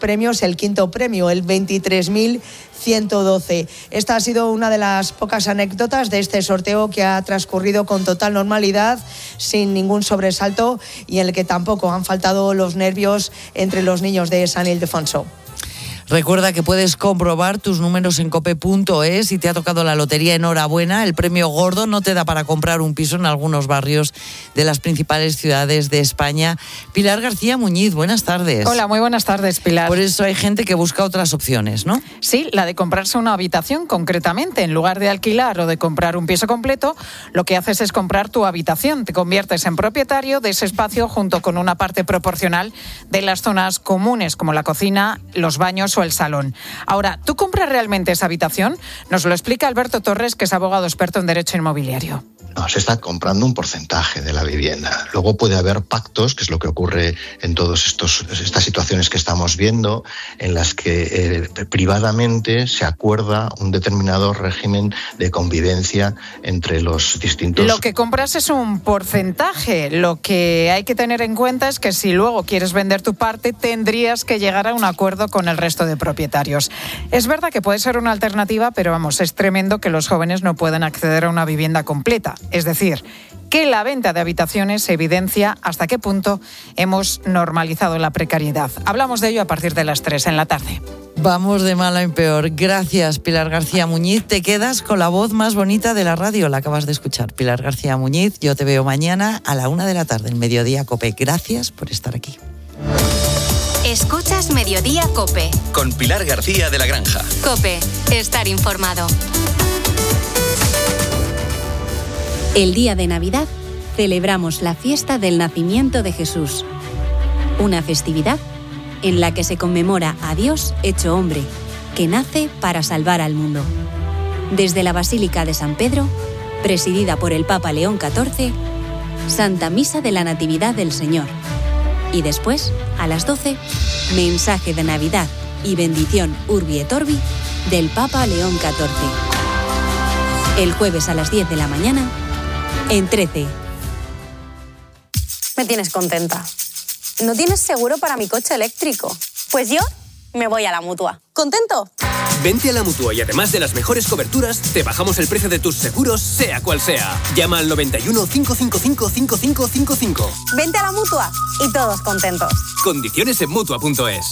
el quinto premio, el 23.112. Esta ha sido una de las pocas anécdotas de este sorteo que ha transcurrido con total normalidad, sin ningún sobresalto, y en el que tampoco han faltado los nervios entre los niños de San Ildefonso. Recuerda que puedes comprobar tus números en cope.es. Si te ha tocado la lotería, enhorabuena. El premio gordo no te da para comprar un piso en algunos barrios de las principales ciudades de España. Pilar García Muñiz, buenas tardes. Hola, muy buenas tardes, Pilar. Por eso hay gente que busca otras opciones, ¿no? Sí, la de comprarse una habitación concretamente. En lugar de alquilar o de comprar un piso completo, lo que haces es comprar tu habitación. Te conviertes en propietario de ese espacio junto con una parte proporcional de las zonas comunes, como la cocina, los baños o el salón. Ahora, ¿tú compras realmente esa habitación? Nos lo explica Alberto Torres, que es abogado experto en derecho inmobiliario. No, se está comprando un porcentaje de la vivienda. Luego puede haber pactos, que es lo que ocurre en todas estas situaciones que estamos viendo, en las que privadamente se acuerda un determinado régimen de convivencia entre los distintos... Lo que compras es un porcentaje. Lo que hay que tener en cuenta es que si luego quieres vender tu parte, tendrías que llegar a un acuerdo con el resto de propietarios. Es verdad que puede ser una alternativa, pero vamos, es tremendo que los jóvenes no puedan acceder a una vivienda completa. Es decir, que la venta de habitaciones evidencia hasta qué punto hemos normalizado la precariedad. Hablamos de ello a partir de las 3 en la tarde. Vamos de mal en peor. Gracias, Pilar García Muñiz. Te quedas con la voz más bonita de la radio. La acabas de escuchar, Pilar García Muñiz. Yo te veo mañana a la 1 de la tarde en Mediodía Cope. Gracias por estar aquí. Escuchas Mediodía Cope. Con Pilar García de la Granja. Cope, estar informado. El día de Navidad celebramos la fiesta del nacimiento de Jesús. Una festividad en la que se conmemora a Dios hecho hombre, que nace para salvar al mundo. Desde la Basílica de San Pedro, presidida por el Papa León XIV, Santa Misa de la Natividad del Señor. Y después, a las 12, mensaje de Navidad y bendición Urbi et Orbi del Papa León XIV. El jueves a las 10 de la mañana, en 13. Me tienes contenta. ¿No tienes seguro para mi coche eléctrico? Pues yo me voy a la Mutua. ¿Contento? Vente a la Mutua y además de las mejores coberturas, te bajamos el precio de tus seguros, sea cual sea. Llama al 91 555 5555. Vente a la Mutua y todos contentos. Condiciones en Mutua.es.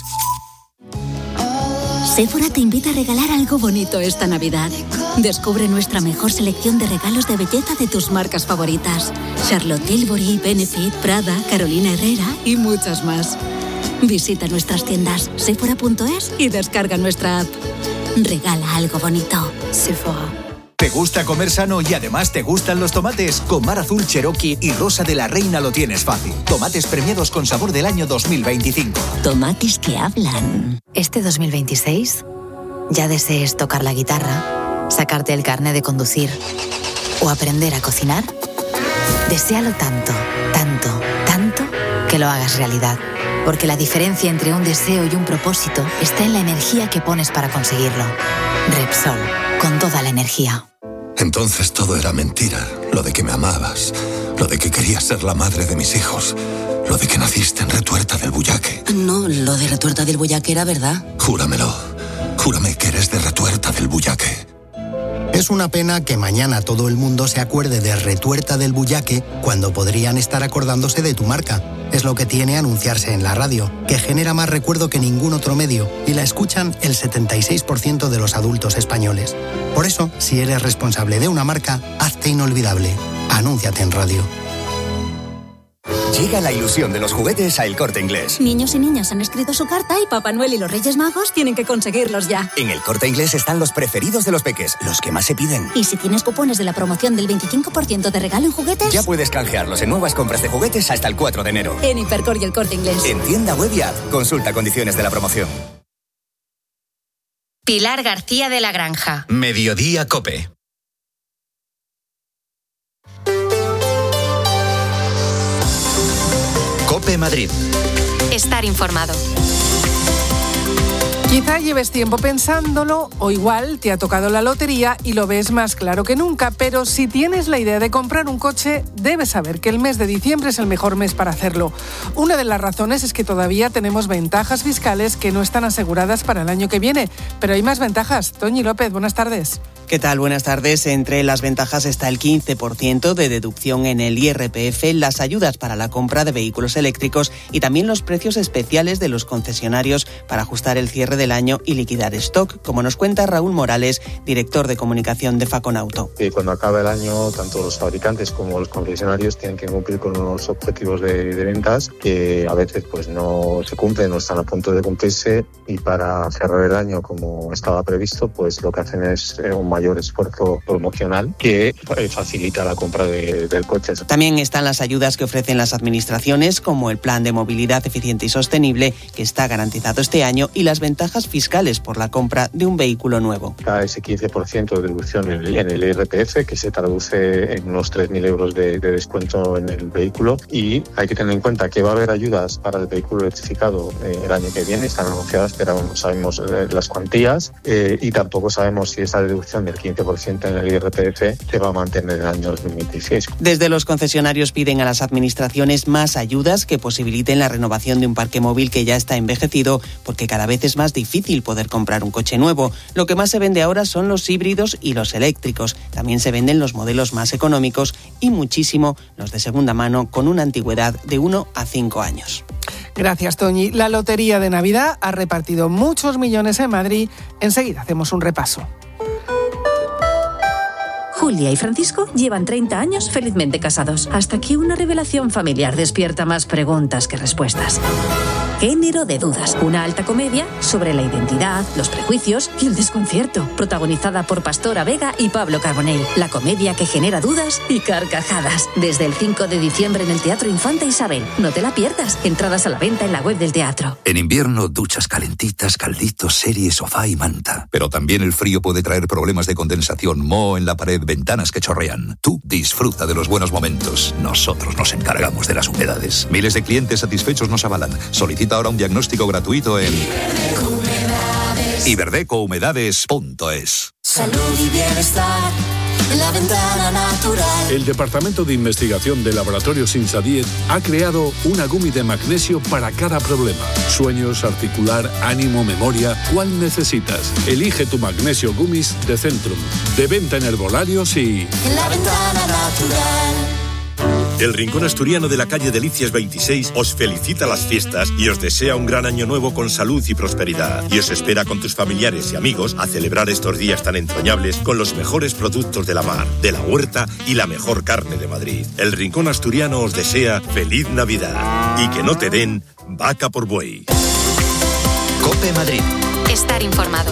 Sephora te invita a regalar algo bonito esta Navidad. Descubre nuestra mejor selección de regalos de belleza de tus marcas favoritas. Charlotte Tilbury, Benefit, Prada, Carolina Herrera y muchas más. Visita nuestras tiendas Sephora.es y descarga nuestra app. Regala algo bonito. Sephora. ¿Te gusta comer sano y además te gustan los tomates? Con Mar Azul, Cherokee y Rosa de la Reina lo tienes fácil. Tomates premiados con sabor del año 2025. Tomates que hablan. Este 2026, ya desees tocar la guitarra, sacarte el carné de conducir o aprender a cocinar. Deséalo tanto, tanto, tanto que lo hagas realidad. Porque la diferencia entre un deseo y un propósito está en la energía que pones para conseguirlo. Repsol, con toda la energía. Entonces todo era mentira. Lo de que me amabas, lo de que querías ser la madre de mis hijos, lo de que naciste en Retuerta del Bullaque. No, lo de Retuerta del Bullaque era verdad. Júramelo. Júrame que eres de Retuerta del Bullaque. Es una pena que mañana todo el mundo se acuerde de Retuerta del Bullaque cuando podrían estar acordándose de tu marca. Es lo que tiene anunciarse en la radio, que genera más recuerdo que ningún otro medio y la escuchan el 76% de los adultos españoles. Por eso, si eres responsable de una marca, hazte inolvidable. Anúnciate en radio. Llega la ilusión de los juguetes a El Corte Inglés. Niños y niñas han escrito su carta y Papá Noel y los Reyes Magos tienen que conseguirlos ya. En El Corte Inglés están los preferidos de los peques, los que más se piden. Y si tienes cupones de la promoción del 25% de regalo en juguetes, ya puedes canjearlos en nuevas compras de juguetes hasta el 4 de enero. En Hipercor y El Corte Inglés. En tienda web y app. Consulta condiciones de la promoción. Pilar García de la Granja. Mediodía Cope. Cope Madrid. Estar informado. Quizá lleves tiempo pensándolo o igual te ha tocado la lotería y lo ves más claro que nunca, pero si tienes la idea de comprar un coche, debes saber que el mes de diciembre es el mejor mes para hacerlo. Una de las razones es que todavía tenemos ventajas fiscales que no están aseguradas para el año que viene, pero hay más ventajas. Toñi López, buenas tardes. ¿Qué tal? Buenas tardes. Entre las ventajas está el 15% de deducción en el IRPF, las ayudas para la compra de vehículos eléctricos y también los precios especiales de los concesionarios para ajustar el cierre del año y liquidar stock, como nos cuenta Raúl Morales, director de comunicación de Faconauto. Cuando acaba el año, tanto los fabricantes como los concesionarios tienen que cumplir con unos objetivos de ventas que a veces pues no se cumplen, no están a punto de cumplirse, y para cerrar el año como estaba previsto, pues lo que hacen es un mayor esfuerzo promocional que facilita la compra del coche. También están las ayudas que ofrecen las administraciones, como el Plan de Movilidad Eficiente y Sostenible, que está garantizado este año, y las ventajas fiscales por la compra de un vehículo nuevo. Está ese 15% de deducción en el IRPF, que se traduce en unos 3.000 euros de descuento en el vehículo, y hay que tener en cuenta que va a haber ayudas para el vehículo electrificado el año que viene, están anunciadas, pero aún no sabemos las cuantías, y tampoco sabemos si esa deducción del 15% en el IRPF se va a mantener en el año 2026. Desde los concesionarios piden a las administraciones más ayudas que posibiliten la renovación de un parque móvil que ya está envejecido, porque cada vez es más difícil poder comprar un coche nuevo. Lo que más se vende ahora son los híbridos y los eléctricos. También se venden los modelos más económicos y muchísimo los de segunda mano con una antigüedad de 1 a 5 años. Gracias, Toñi. La Lotería de Navidad ha repartido muchos millones en Madrid. Enseguida hacemos un repaso. Julia y Francisco llevan 30 años felizmente casados, hasta que una revelación familiar despierta más preguntas que respuestas. Género de dudas, una alta comedia sobre la identidad, los prejuicios y el desconcierto, protagonizada por Pastora Vega y Pablo Carbonell. La comedia que genera dudas y carcajadas. Desde el 5 de diciembre en el Teatro Infanta Isabel. No te la pierdas. Entradas a la venta en la web del teatro. En invierno, duchas calentitas, calditos, serie, sofá y manta. Pero también el frío puede traer problemas de condensación, moho en la pared, ventanas que chorrean. Tú disfruta de los buenos momentos. Nosotros nos encargamos de las humedades. Miles de clientes satisfechos nos avalan. Solicita ahora un diagnóstico gratuito en iberdecohumedades.es. Salud y bienestar en la ventana natural. El Departamento de Investigación de Laboratorios Insadiet ha creado una gummy de magnesio para cada problema. Sueños, articular, ánimo, memoria. ¿Cuál necesitas? Elige tu magnesio gummies de Centrum. De venta en herbolarios y en la ventana natural. El Rincón Asturiano de la calle Delicias 26 os felicita las fiestas y os desea un gran año nuevo con salud y prosperidad. Y os espera con tus familiares y amigos a celebrar estos días tan entrañables con los mejores productos de la mar, de la huerta y la mejor carne de Madrid. El Rincón Asturiano os desea feliz Navidad y que no te den vaca por buey. COPE Madrid. Estar informado.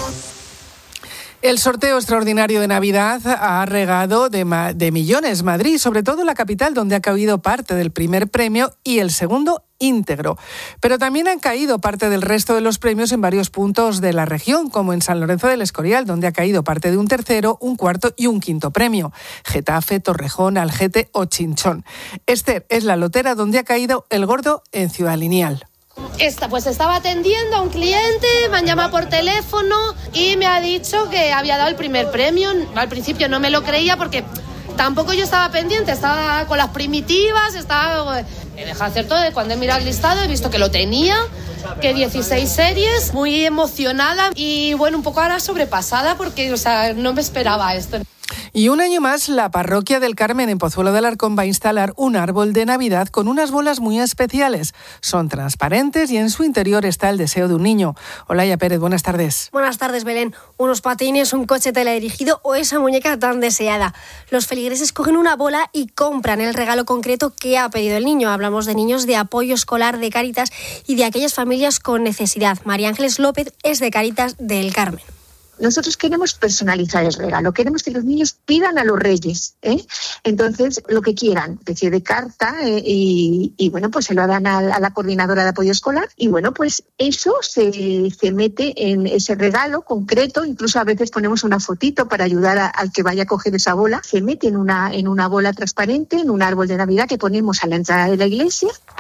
El sorteo extraordinario de Navidad ha regado de millones Madrid, sobre todo la capital, donde ha caído parte del primer premio y el segundo íntegro. Pero también han caído parte del resto de los premios en varios puntos de la región, como en San Lorenzo del Escorial, donde ha caído parte de un tercero, un cuarto y un quinto premio. Getafe, Torrejón, Algete o Chinchón. Esther es la lotera donde ha caído el gordo en Ciudad Lineal. Pues estaba atendiendo a un cliente, me han llamado por teléfono y me ha dicho que había dado el primer premio. Al principio no me lo creía porque tampoco yo estaba pendiente, estaba con las primitivas, he dejado hacer todo. Cuando he mirado el listado he visto que lo tenía, que 16 series, muy emocionada y bueno, un poco ahora sobrepasada porque no me esperaba esto. Y un año más, la Parroquia del Carmen en Pozuelo de Alarcón va a instalar un árbol de Navidad con unas bolas muy especiales. Son transparentes y en su interior está el deseo de un niño. Olaya Pérez, buenas tardes. Buenas tardes, Belén. Unos patines, un coche teledirigido o esa muñeca tan deseada. Los feligreses cogen una bola y compran el regalo concreto que ha pedido el niño. Hablamos de niños de apoyo escolar de Cáritas y de aquellas familias con necesidad. María Ángeles López es de Cáritas del Carmen. Nosotros queremos personalizar el regalo, queremos que los niños pidan a los reyes, Entonces, lo que quieran, especie de carta, y bueno, pues se lo dan a la coordinadora de apoyo escolar, y bueno, pues eso se mete en ese regalo concreto, incluso a veces ponemos una fotito para ayudar al que vaya a coger esa bola, se mete en una bola transparente, en un árbol de Navidad que ponemos a la entrada de la iglesia.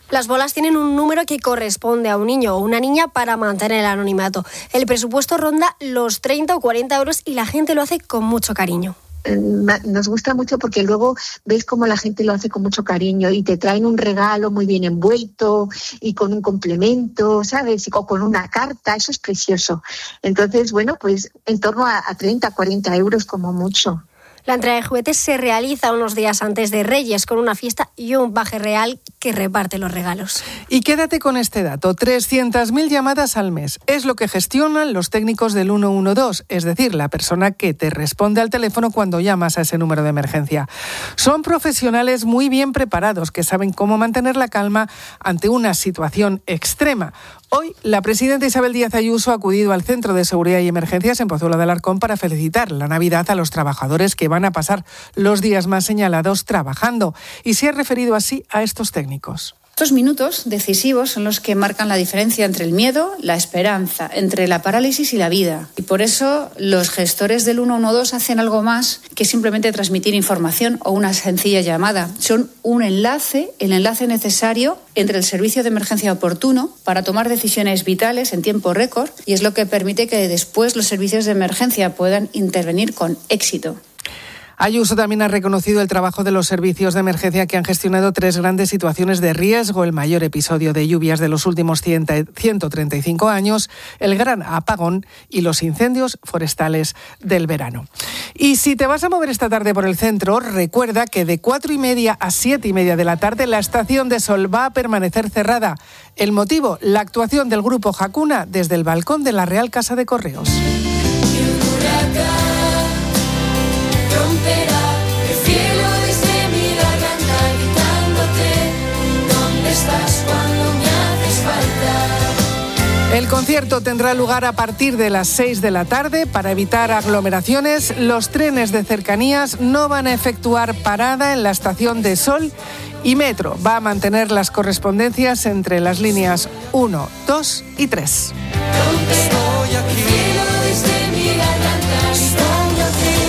Las bolas tienen un número que corresponde a un niño o una niña para mantener el anonimato. El presupuesto ronda los 30 o 40 euros y la gente lo hace con mucho cariño. Nos gusta mucho porque luego ves cómo la gente lo hace con mucho cariño y te traen un regalo muy bien envuelto y con un complemento, ¿sabes? O con una carta, eso es precioso. Entonces, bueno, pues en torno a 30, 40 euros como mucho. La entrega de juguetes se realiza unos días antes de Reyes con una fiesta y un paje real que reparte los regalos. Y quédate con este dato, 300.000 llamadas al mes. Es lo que gestionan los técnicos del 112, es decir, la persona que te responde al teléfono cuando llamas a ese número de emergencia. Son profesionales muy bien preparados que saben cómo mantener la calma ante una situación extrema. Hoy, la presidenta Isabel Díaz Ayuso ha acudido al Centro de Seguridad y Emergencias en Pozuelo de Alarcón para felicitar la Navidad a los trabajadores que van a pasar los días más señalados trabajando. Y se ha referido así a estos técnicos. Estos minutos decisivos son los que marcan la diferencia entre el miedo, la esperanza, entre la parálisis y la vida. Y por eso los gestores del 112 hacen algo más que simplemente transmitir información o una sencilla llamada. Son un enlace, el enlace necesario entre el servicio de emergencia oportuno para tomar decisiones vitales en tiempo récord y es lo que permite que después los servicios de emergencia puedan intervenir con éxito. Ayuso también ha reconocido el trabajo de los servicios de emergencia que han gestionado 3 grandes situaciones de riesgo, el mayor episodio de lluvias de los últimos 135 años, el gran apagón y los incendios forestales del verano. Y si te vas a mover esta tarde por el centro, recuerda que de 4:30 a 7:30 de la tarde la estación de Sol va a permanecer cerrada. El motivo, la actuación del grupo Hakuna desde el balcón de la Real Casa de Correos. Romperá el cielo desde mi garganta gritándote, ¿dónde estás cuando me haces falta? El concierto tendrá lugar a partir de las 6 de la tarde. Para evitar aglomeraciones, los trenes de cercanías no van a efectuar parada en la estación de Sol y Metro va a mantener las correspondencias entre las líneas 1, 2 y 3. Estoy aquí. El cielo desde mi garganta gritándote.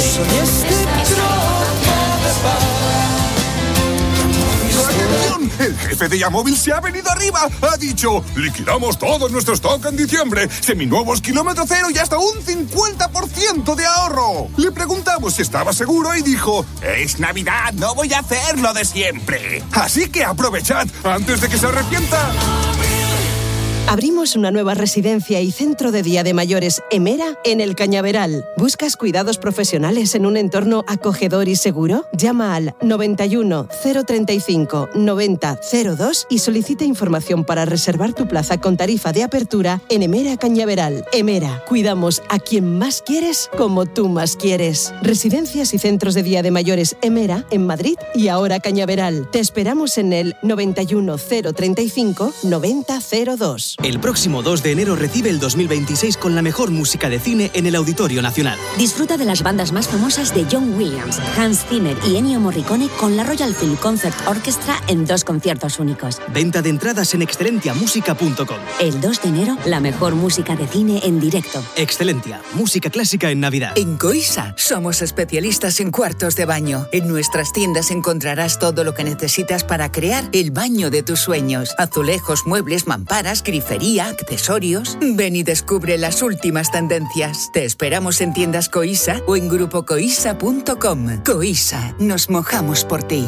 El jefe de Yamóvil se ha venido arriba. Ha dicho, liquidamos todo nuestro stock en diciembre. Seminuevos kilómetro cero y hasta un 50% de ahorro. Le preguntamos si estaba seguro y dijo, es Navidad, no voy a hacer lo de siempre. Así que aprovechad antes de que se arrepienta. Abrimos una nueva residencia y centro de día de mayores Emera en El Cañaveral. ¿Buscas cuidados profesionales en un entorno acogedor y seguro? Llama al 91 035 90 02 y solicita información para reservar tu plaza con tarifa de apertura en Emera Cañaveral. Emera, cuidamos a quien más quieres como tú más quieres. Residencias y centros de día de mayores Emera en Madrid y ahora Cañaveral. Te esperamos en el 91 035 90 02. El próximo 2 de enero recibe el 2026 con la mejor música de cine en el Auditorio Nacional. Disfruta de las bandas más famosas de John Williams, Hans Zimmer y Ennio Morricone con la Royal Film Concert Orchestra en 2 conciertos únicos. Venta de entradas en excelentiamusica.com. El 2 de enero, la mejor música de cine en directo. Excelentia, música clásica en Navidad. En Coisa somos especialistas en cuartos de baño. En nuestras tiendas encontrarás todo lo que necesitas para crear el baño de tus sueños. Azulejos, muebles, mamparas, grifería, accesorios. Ven y descubre las últimas tendencias. Te esperamos en tiendas Coisa o en grupocoisa.com. Coisa, nos mojamos por ti.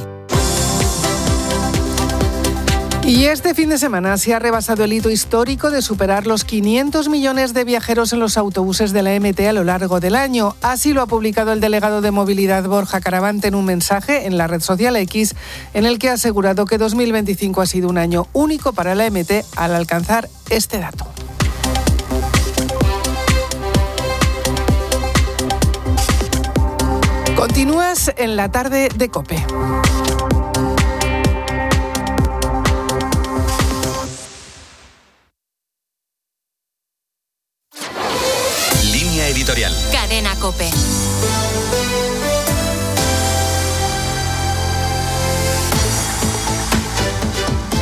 Y este fin de semana se ha rebasado el hito histórico de superar los 500 millones de viajeros en los autobuses de la MT a lo largo del año. Así lo ha publicado el delegado de Movilidad Borja Caravante en un mensaje en la red social X, en el que ha asegurado que 2025 ha sido un año único para la MT al alcanzar este dato. Continúas en la tarde de COPE. Editorial. Cadena COPE.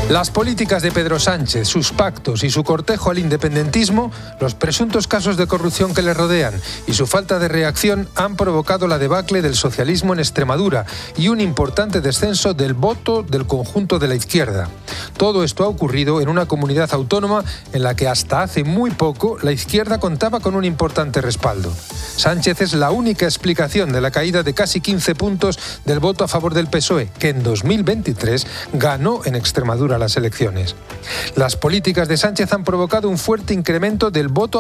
Las políticas de Pedro Sánchez, sus pactos y su cortejo al independentismo, los presuntos casos de corrupción que le rodean y su falta de reacción han provocado la debacle del socialismo en Extremadura y un importante descenso del voto del conjunto de la izquierda. Todo esto ha ocurrido en una comunidad autónoma en la que hasta hace muy poco la izquierda contaba con un importante respaldo. Sánchez es la única explicación de la caída de casi 15 puntos del voto a favor del PSOE, que en 2023 ganó en Extremadura las elecciones. Las políticas de Sánchez han provocado un fuerte incremento del voto